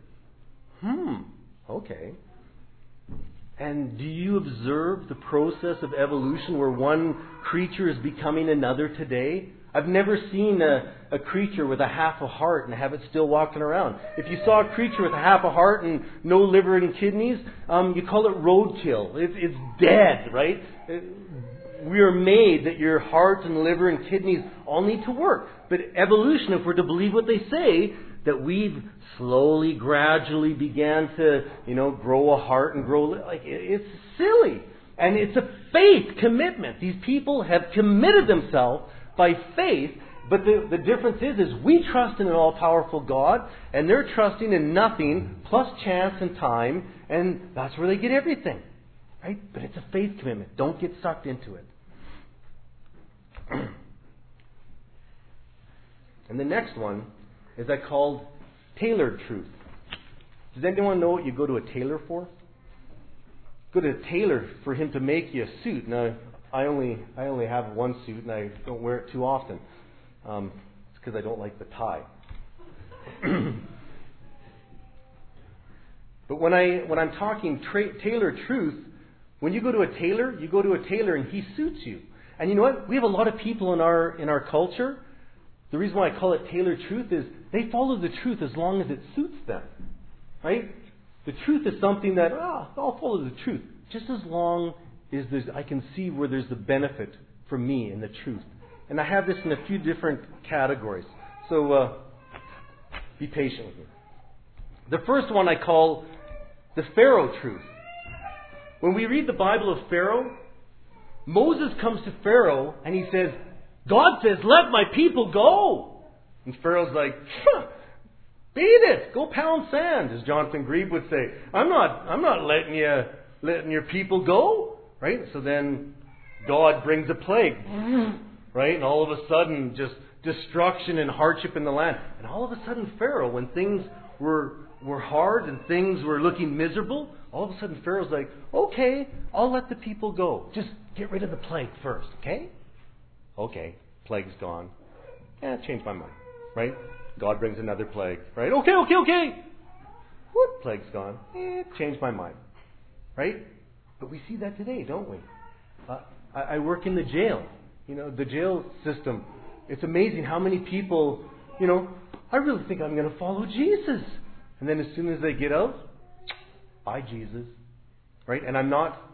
Okay. And do you observe the process of evolution where one creature is becoming another today? I've never seen a creature with a half a heart and have it still walking around. If you saw a creature with a half a heart and no liver and kidneys, you call it roadkill. It's dead, right? We are made that your heart and liver and kidneys all need to work. But evolution, if we're to believe what they say, that we've slowly, gradually began to, grow a heart and grow... it's silly. And it's a faith commitment. These people have committed themselves by faith, but the difference is we trust in an all-powerful God, and they're trusting in nothing plus chance and time, and that's where they get everything. Right? But it's a faith commitment. Don't get sucked into it. And the next one is I called tailored truth. Does anyone know what you go to a tailor for? Go to a tailor for him to make you a suit. Now, I only have one suit, and I don't wear it too often. It's because I don't like the tie. But when I'm talking tailored truth, when you go to a tailor and he suits you. And you know what? We have a lot of people in our culture. The reason why I call it tailored truth is they follow the truth as long as it suits them. Right? The truth is something that, I'll follow the truth. Just as long as I can see where there's the benefit for me in the truth. And I have this in a few different categories. So be patient with me. The first one I call the Pharaoh truth. When we read the Bible of Pharaoh, Moses comes to Pharaoh and he says, God says, let my people go. And Pharaoh's like, beat it. Go pound sand, as Jonathan Grieb would say. I'm not letting your people go. Right? So then God brings a plague. Right? And all of a sudden, just destruction and hardship in the land. And all of a sudden, Pharaoh, when things were hard and things were looking miserable, all of a sudden Pharaoh's like, okay, I'll let the people go. Just get rid of the plague first, okay? Okay, plague's gone. Changed my mind, right? God brings another plague, right? Okay. What? Plague's gone. Changed my mind, right? But we see that today, don't we? I work in the jail. The jail system. It's amazing how many people, I really think I'm going to follow Jesus. And then as soon as they get out, bye Jesus. Right? And I'm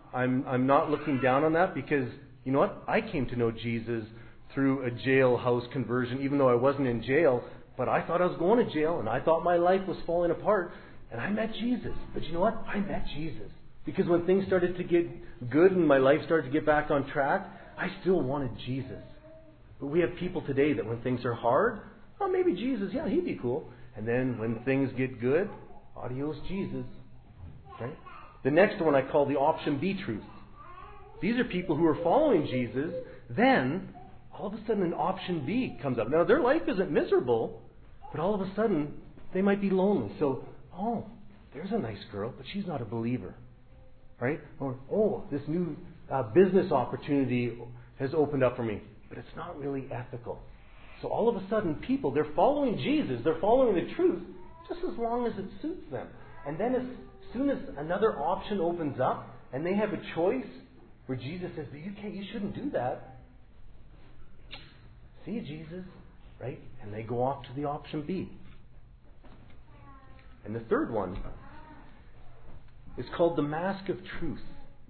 not looking down on that because, you know what? I came to know Jesus through a jailhouse conversion, even though I wasn't in jail. But I thought I was going to jail, and I thought my life was falling apart. And I met Jesus. But you know what? I met Jesus. Because when things started to get good and my life started to get back on track, I still wanted Jesus. But we have people today that when things are hard, maybe Jesus, he'd be cool. And then when things get good, adios Jesus. Right? The next one I call the option B truth. These are people who are following Jesus. Then, all of a sudden, an option B comes up. Now, their life isn't miserable, but all of a sudden, they might be lonely. So, there's a nice girl, but she's not a believer. Right? Or, this new business opportunity has opened up for me, but it's not really ethical. So all of a sudden, people, they're following Jesus, they're following the truth, just as long as it suits them. And then as soon as another option opens up, and they have a choice, where Jesus says, you shouldn't do that. See you, Jesus. Right? And they go off to the option B. And the third one is called the mask of truth.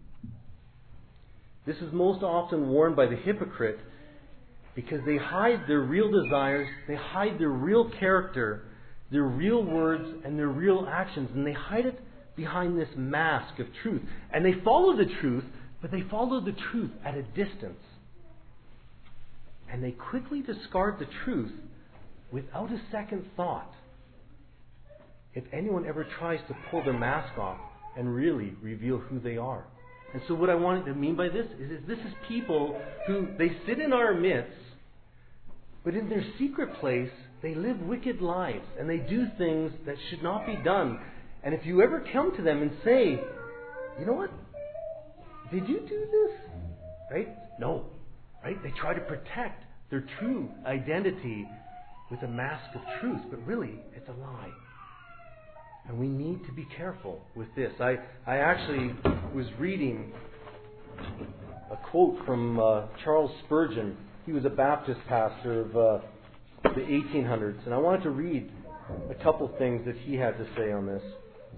This is most often worn by the hypocrite because they hide their real desires, they hide their real character, their real words, and their real actions, and they hide it behind this mask of truth. And they follow the truth, but they follow the truth at a distance. And they quickly discard the truth without a second thought if anyone ever tries to pull their mask off and really reveal who they are. And so what I wanted to mean by this is this is people who, they sit in our midst, but in their secret place, they live wicked lives and they do things that should not be done. And if you ever come to them and say, you know what? Did you do this? Right? No. Right? They try to protect their true identity with a mask of truth, but really it's a lie. And we need to be careful with this. I actually was reading a quote from Charles Spurgeon. He was a Baptist pastor of the 1800s. And I wanted to read a couple things that he had to say on this.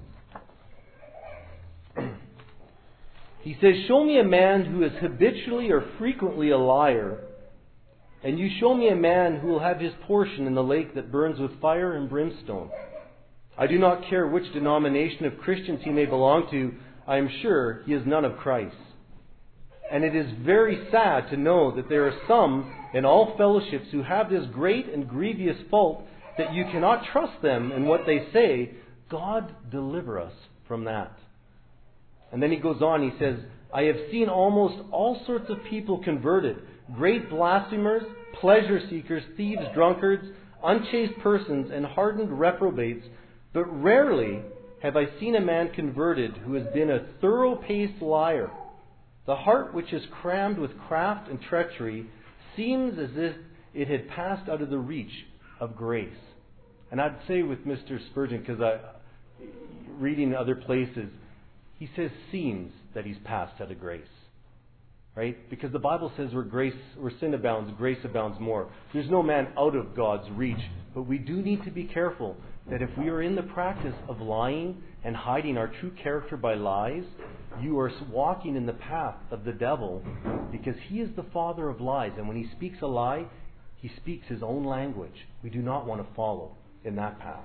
He says, "Show me a man who is habitually or frequently a liar, and you show me a man who will have his portion in the lake that burns with fire and brimstone. I do not care which denomination of Christians he may belong to, I am sure he is none of Christ. And it is very sad to know that there are some in all fellowships who have this great and grievous fault that you cannot trust them in what they say. God deliver us from that." And then he goes on, he says, "I have seen almost all sorts of people converted, great blasphemers, pleasure seekers, thieves, drunkards, unchaste persons, and hardened reprobates, but rarely have I seen a man converted who has been a thorough-paced liar. The heart which is crammed with craft and treachery seems as if it had passed out of the reach of grace." And I'd say with Mr. Spurgeon, because reading other places, he says seems that he's passed out of grace. Right? Because the Bible says where sin abounds, grace abounds more. There's no man out of God's reach. But we do need to be careful that if we are in the practice of lying and hiding our true character by lies, you are walking in the path of the devil, because he is the father of lies. And when he speaks a lie, he speaks his own language. We do not want to follow in that path.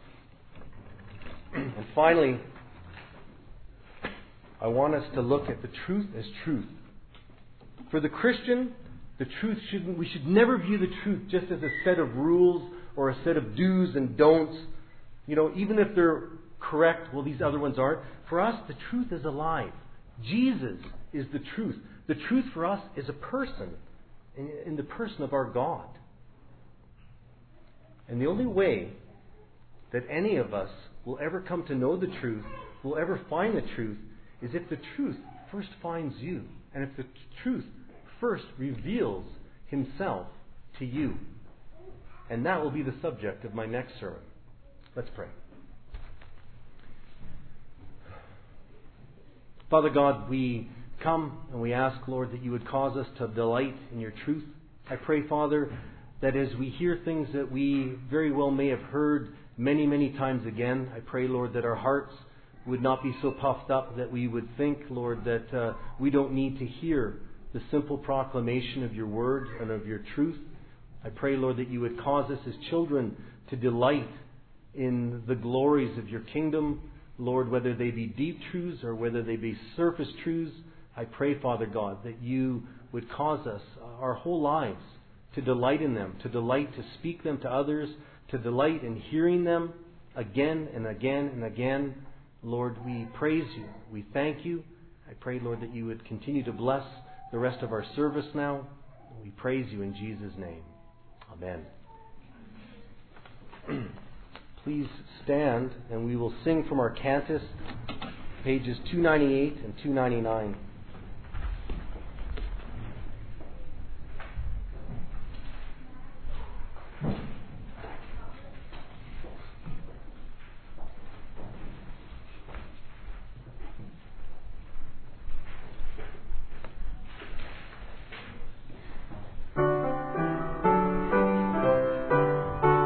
And finally, I want us to look at the truth as truth. For the Christian, we should never view the truth just as a set of rules or a set of do's and don'ts. You know, even if they're correct, well, these other ones aren't. For us, the truth is alive. Jesus is the truth. The truth for us is a person, in the person of our God. And the only way that any of us will ever come to know the truth, will ever find the truth, is if the truth first finds you. And if the truth first reveals himself to you. And that will be the subject of my next sermon. Let's pray. Father God, we come and we ask, Lord, that you would cause us to delight in your truth. I pray, Father, that as we hear things that we very well may have heard many, many times again, I pray, Lord, that our hearts would not be so puffed up that we would think, Lord, that we don't need to hear the simple proclamation of your word and of your truth. I pray, Lord, that you would cause us as children to delight in the glories of your kingdom, Lord, whether they be deep truths or whether they be surface truths. I pray, Father God, that you would cause us our whole lives to delight in them, to delight to speak them to others, to delight in hearing them again and again and again. Lord, we praise you. We thank you. I pray, Lord, that you would continue to bless the rest of our service now. We praise you in Jesus' name. Amen. Please stand and we will sing from our cantus, pages 298 and 299.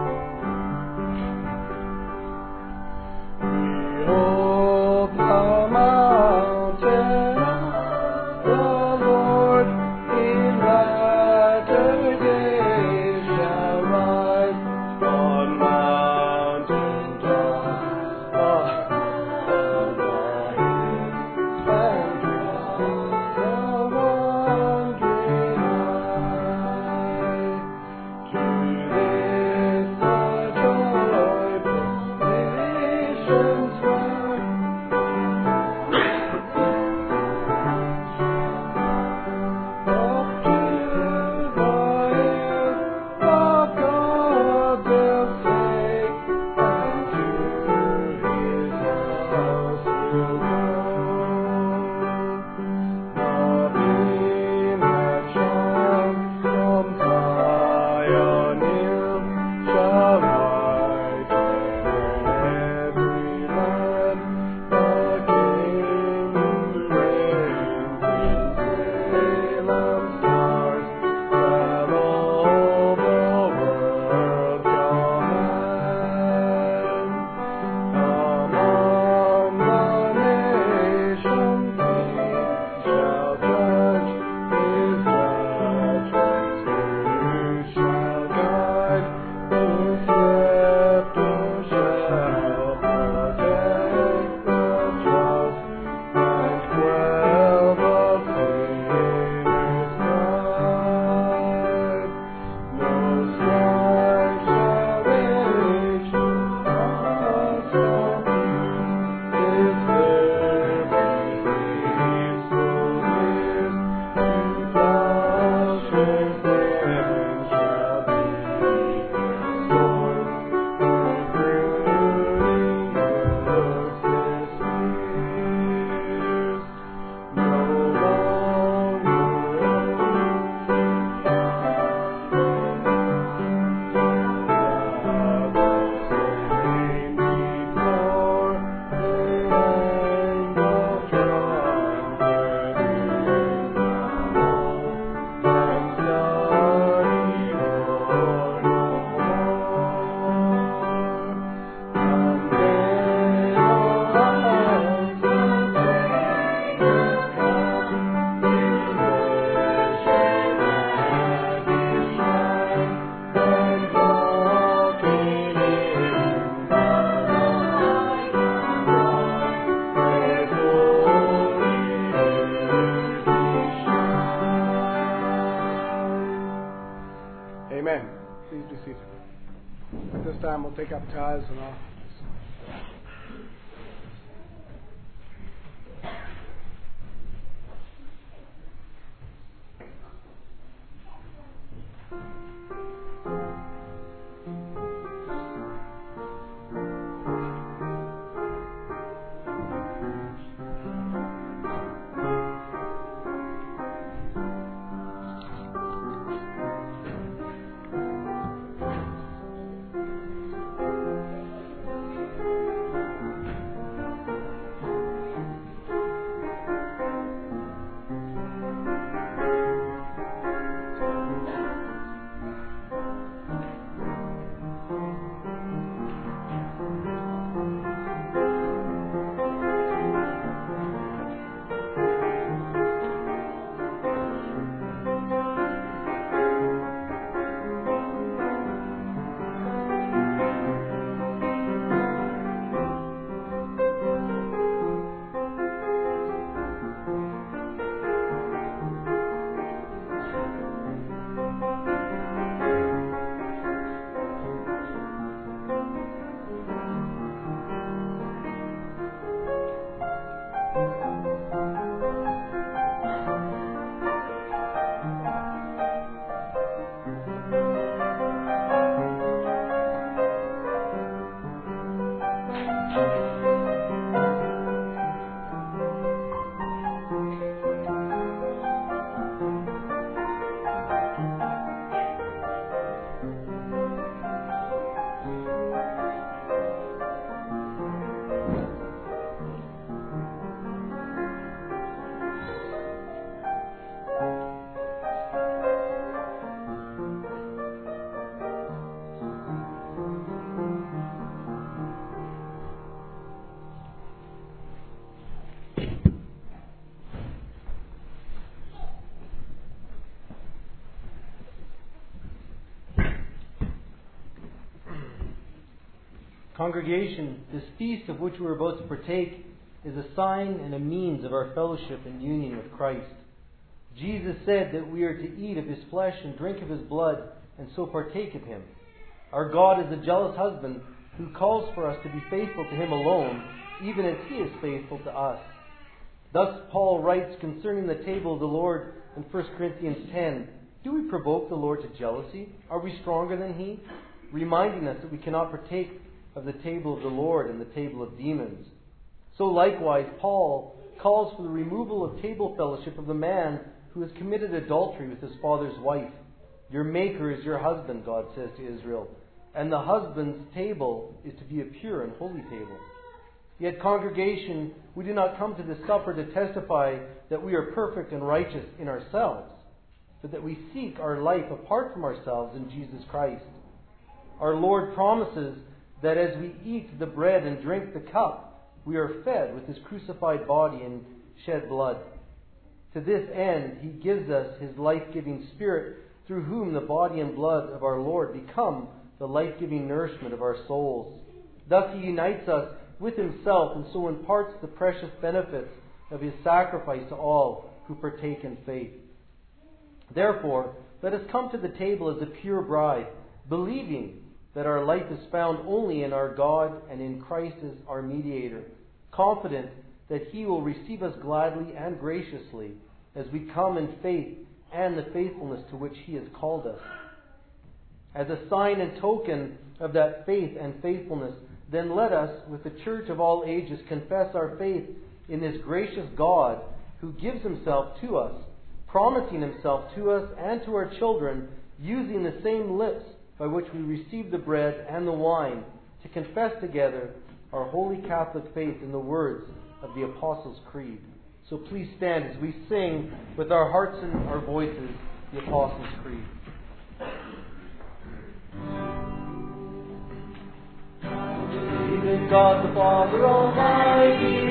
Behold the Amen. Please be seated. At this time, we'll take up tithes and offerings. Congregation, this feast of which we are about to partake is a sign and a means of our fellowship and union with Christ. Jesus said that we are to eat of His flesh and drink of His blood, and so partake of Him. Our God is a jealous husband who calls for us to be faithful to Him alone, even as He is faithful to us. Thus Paul writes concerning the table of the Lord in 1 Corinthians 10, "Do we provoke the Lord to jealousy? Are we stronger than He?" Reminding us that we cannot partake of the table of the Lord and the table of demons. So likewise, Paul calls for the removal of table fellowship of the man who has committed adultery with his father's wife. Your Maker is your husband, God says to Israel, and the husband's table is to be a pure and holy table. Yet, congregation, we do not come to this supper to testify that we are perfect and righteous in ourselves, but that we seek our life apart from ourselves in Jesus Christ. Our Lord promises that as we eat the bread and drink the cup, we are fed with His crucified body and shed blood. To this end, He gives us His life-giving Spirit, through whom the body and blood of our Lord become the life-giving nourishment of our souls. Thus He unites us with Himself and so imparts the precious benefits of His sacrifice to all who partake in faith. Therefore, let us come to the table as a pure bride, believing that our life is found only in our God and in Christ as our mediator, confident that He will receive us gladly and graciously as we come in faith and the faithfulness to which He has called us. As a sign and token of that faith and faithfulness, then let us, with the church of all ages, confess our faith in this gracious God who gives Himself to us, promising Himself to us and to our children, using the same lips by which we receive the bread and the wine, to confess together our holy Catholic faith in the words of the Apostles' Creed. So please stand as we sing with our hearts and our voices the Apostles' Creed. Believe in God the Father Almighty,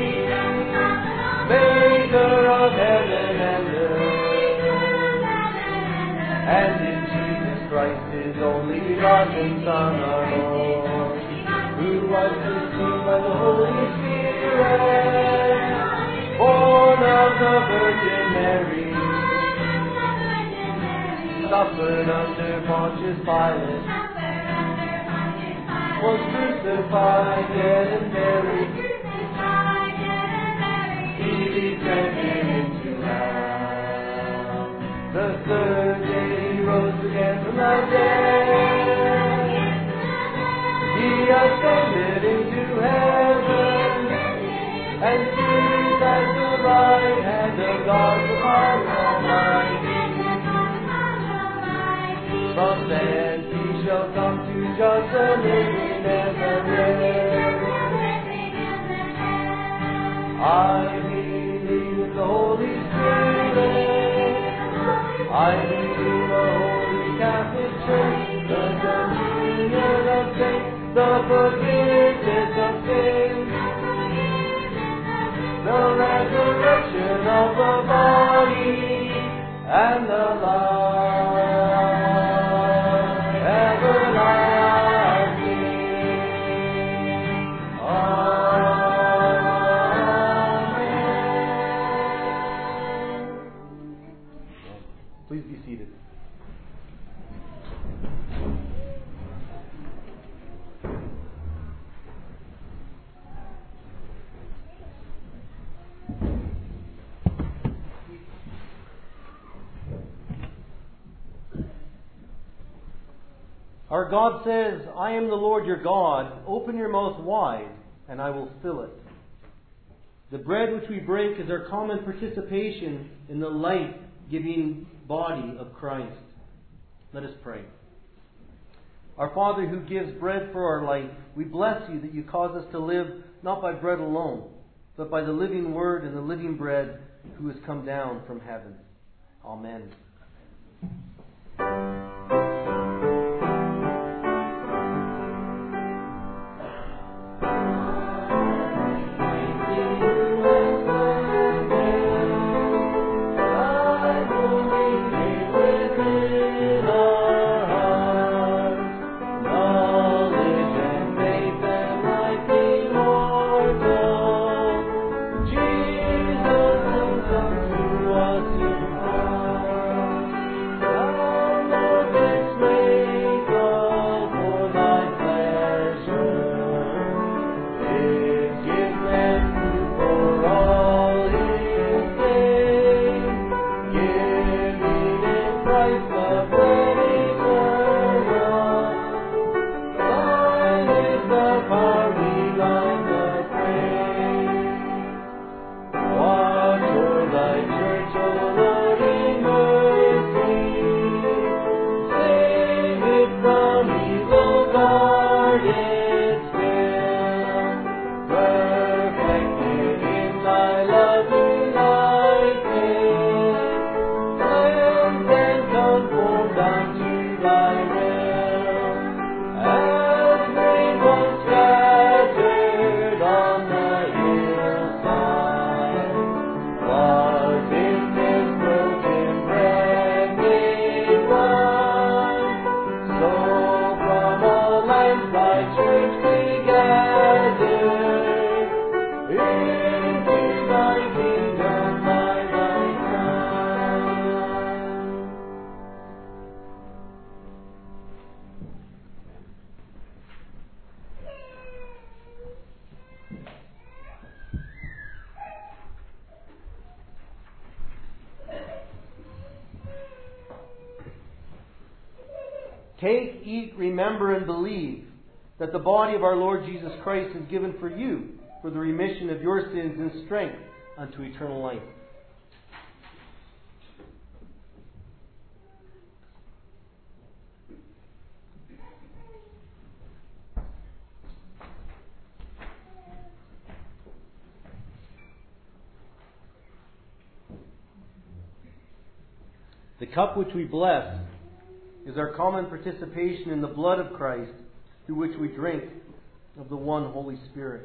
Maker of heaven and earth, and in Jesus Christ, His only begotten Son, our Lord, who was conceived by the Holy Spirit, born of the Virgin Mary, suffered under Pontius Pilate, was crucified, dead and buried. He descended into hell. The third day he rose again from the dead. He ascended into heaven, and seated at the right hand of God the Father Almighty. From thence he shall come to judge the living and the dead. I believe in the Holy Spirit. I believe in the Holy Catholic Church, the communion of saints, the forgiveness of sins, the resurrection of the body, and the life everlasting. Amen. Please be seated. Our God says, I am the Lord your God. Open your mouth wide, and I will fill it. The bread which we break is our common participation in the life-giving body of Christ. Let us pray. Our Father who gives bread for our life, we bless you that you cause us to live not by bread alone, but by the living word and the living bread who has come down from heaven. Amen. Take, eat, remember, and believe that the body of our Lord Jesus Christ is given for you for the remission of your sins and strength unto eternal life. The cup which we bless is our common participation in the blood of Christ, through which we drink of the one Holy Spirit.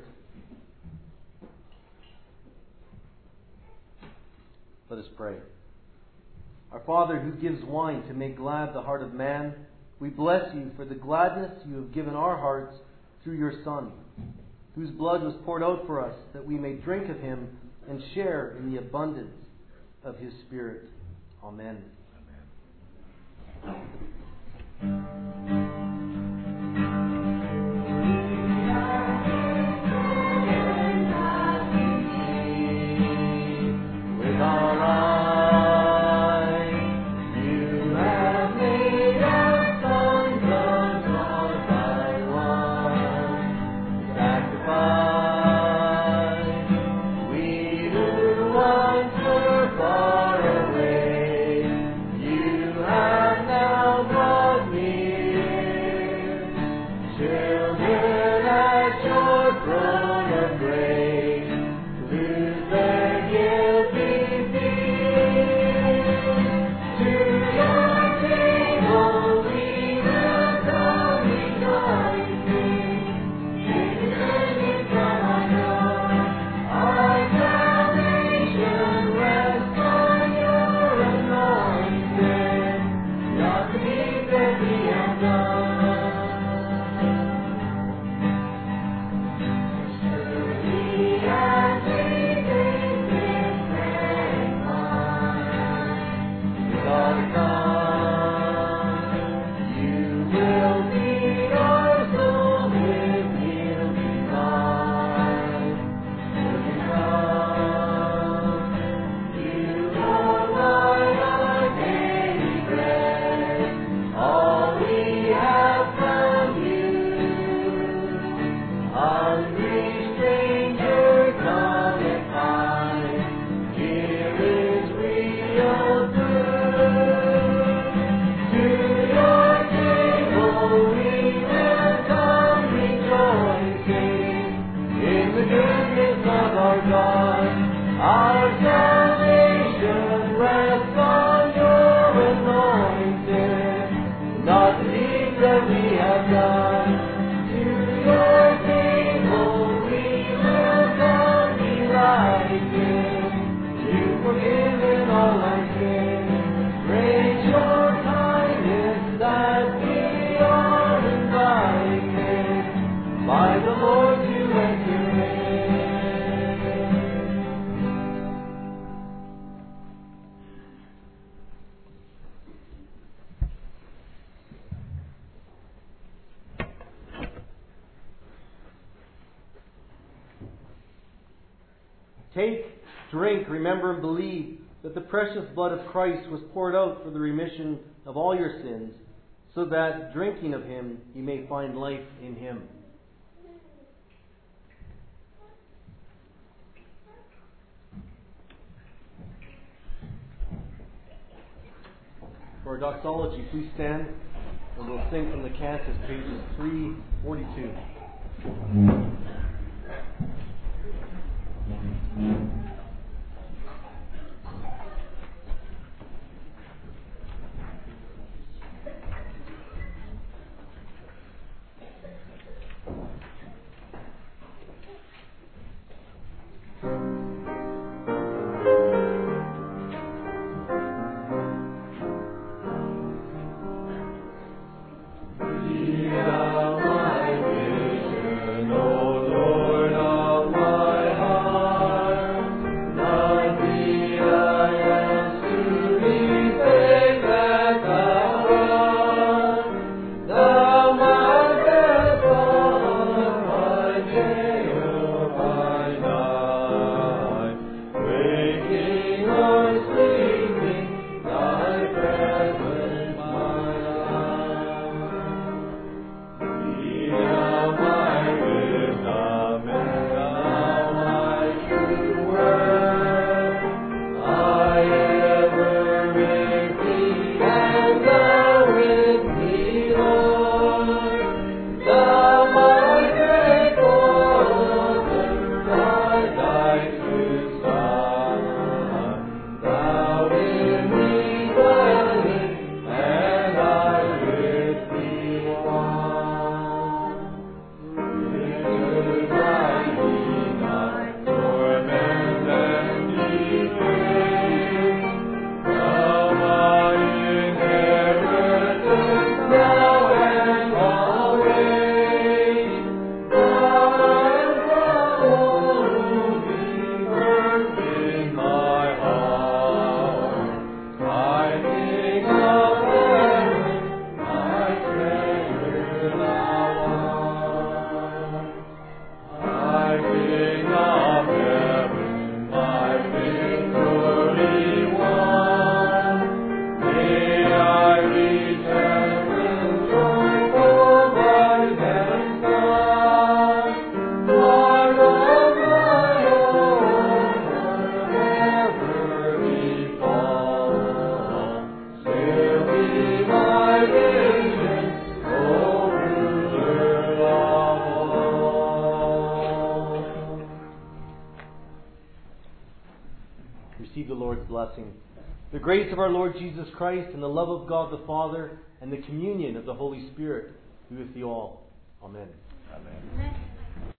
Let us pray. Our Father, who gives wine to make glad the heart of man, we bless you for the gladness you have given our hearts through your Son, whose blood was poured out for us, that we may drink of him and share in the abundance of his Spirit. Amen. Take, drink, remember and believe that the precious blood of Christ was poured out for the remission of all your sins, so that, drinking of Him, you may find life in Him. For our doxology, please stand, and we'll sing from the cantus, pages 342. Lord of my heart. Receive the Lord's blessing. The grace of our Lord Jesus Christ and the love of God the Father and the communion of the Holy Spirit be with you all. Amen. Amen.